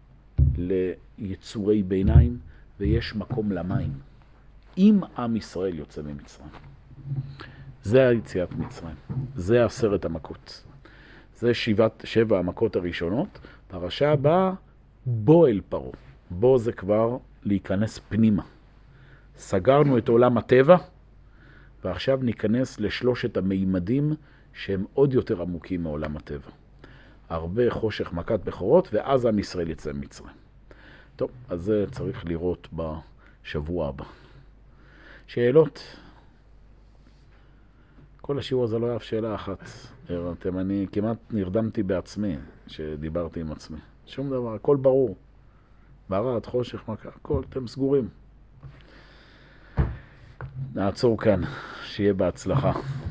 ליצורי ביניים. ויש מקום למים. אם עם ישראל יוצא ממצרים. זה היציאת מצרים. זה עשרת המכות. זה שבעת, שבע המכות הראשונות. פרשה הבאה, בו אל פרעה. בו זה כבר להיכנס פנימה. סגרנו את עולם הטבע, ועכשיו ניכנס לשלושת המימדים שהם עוד יותר עמוקים מעולם הטבע. הרבה חושך מכת בכורות, ואז עם ישראל יצא ממצרים. טוב, אז זה צריך לראות בשבוע הבא. שאלות? כל השיעור הזה לא אף שאלה אחת. הראיתם, אני כמעט נרדמתי בעצמי שדיברתי עם עצמי. שום דבר, הכל ברור. ברד, חושך, מכה, הכל, אתם סגורים. נעצור כאן, שיהיה בהצלחה.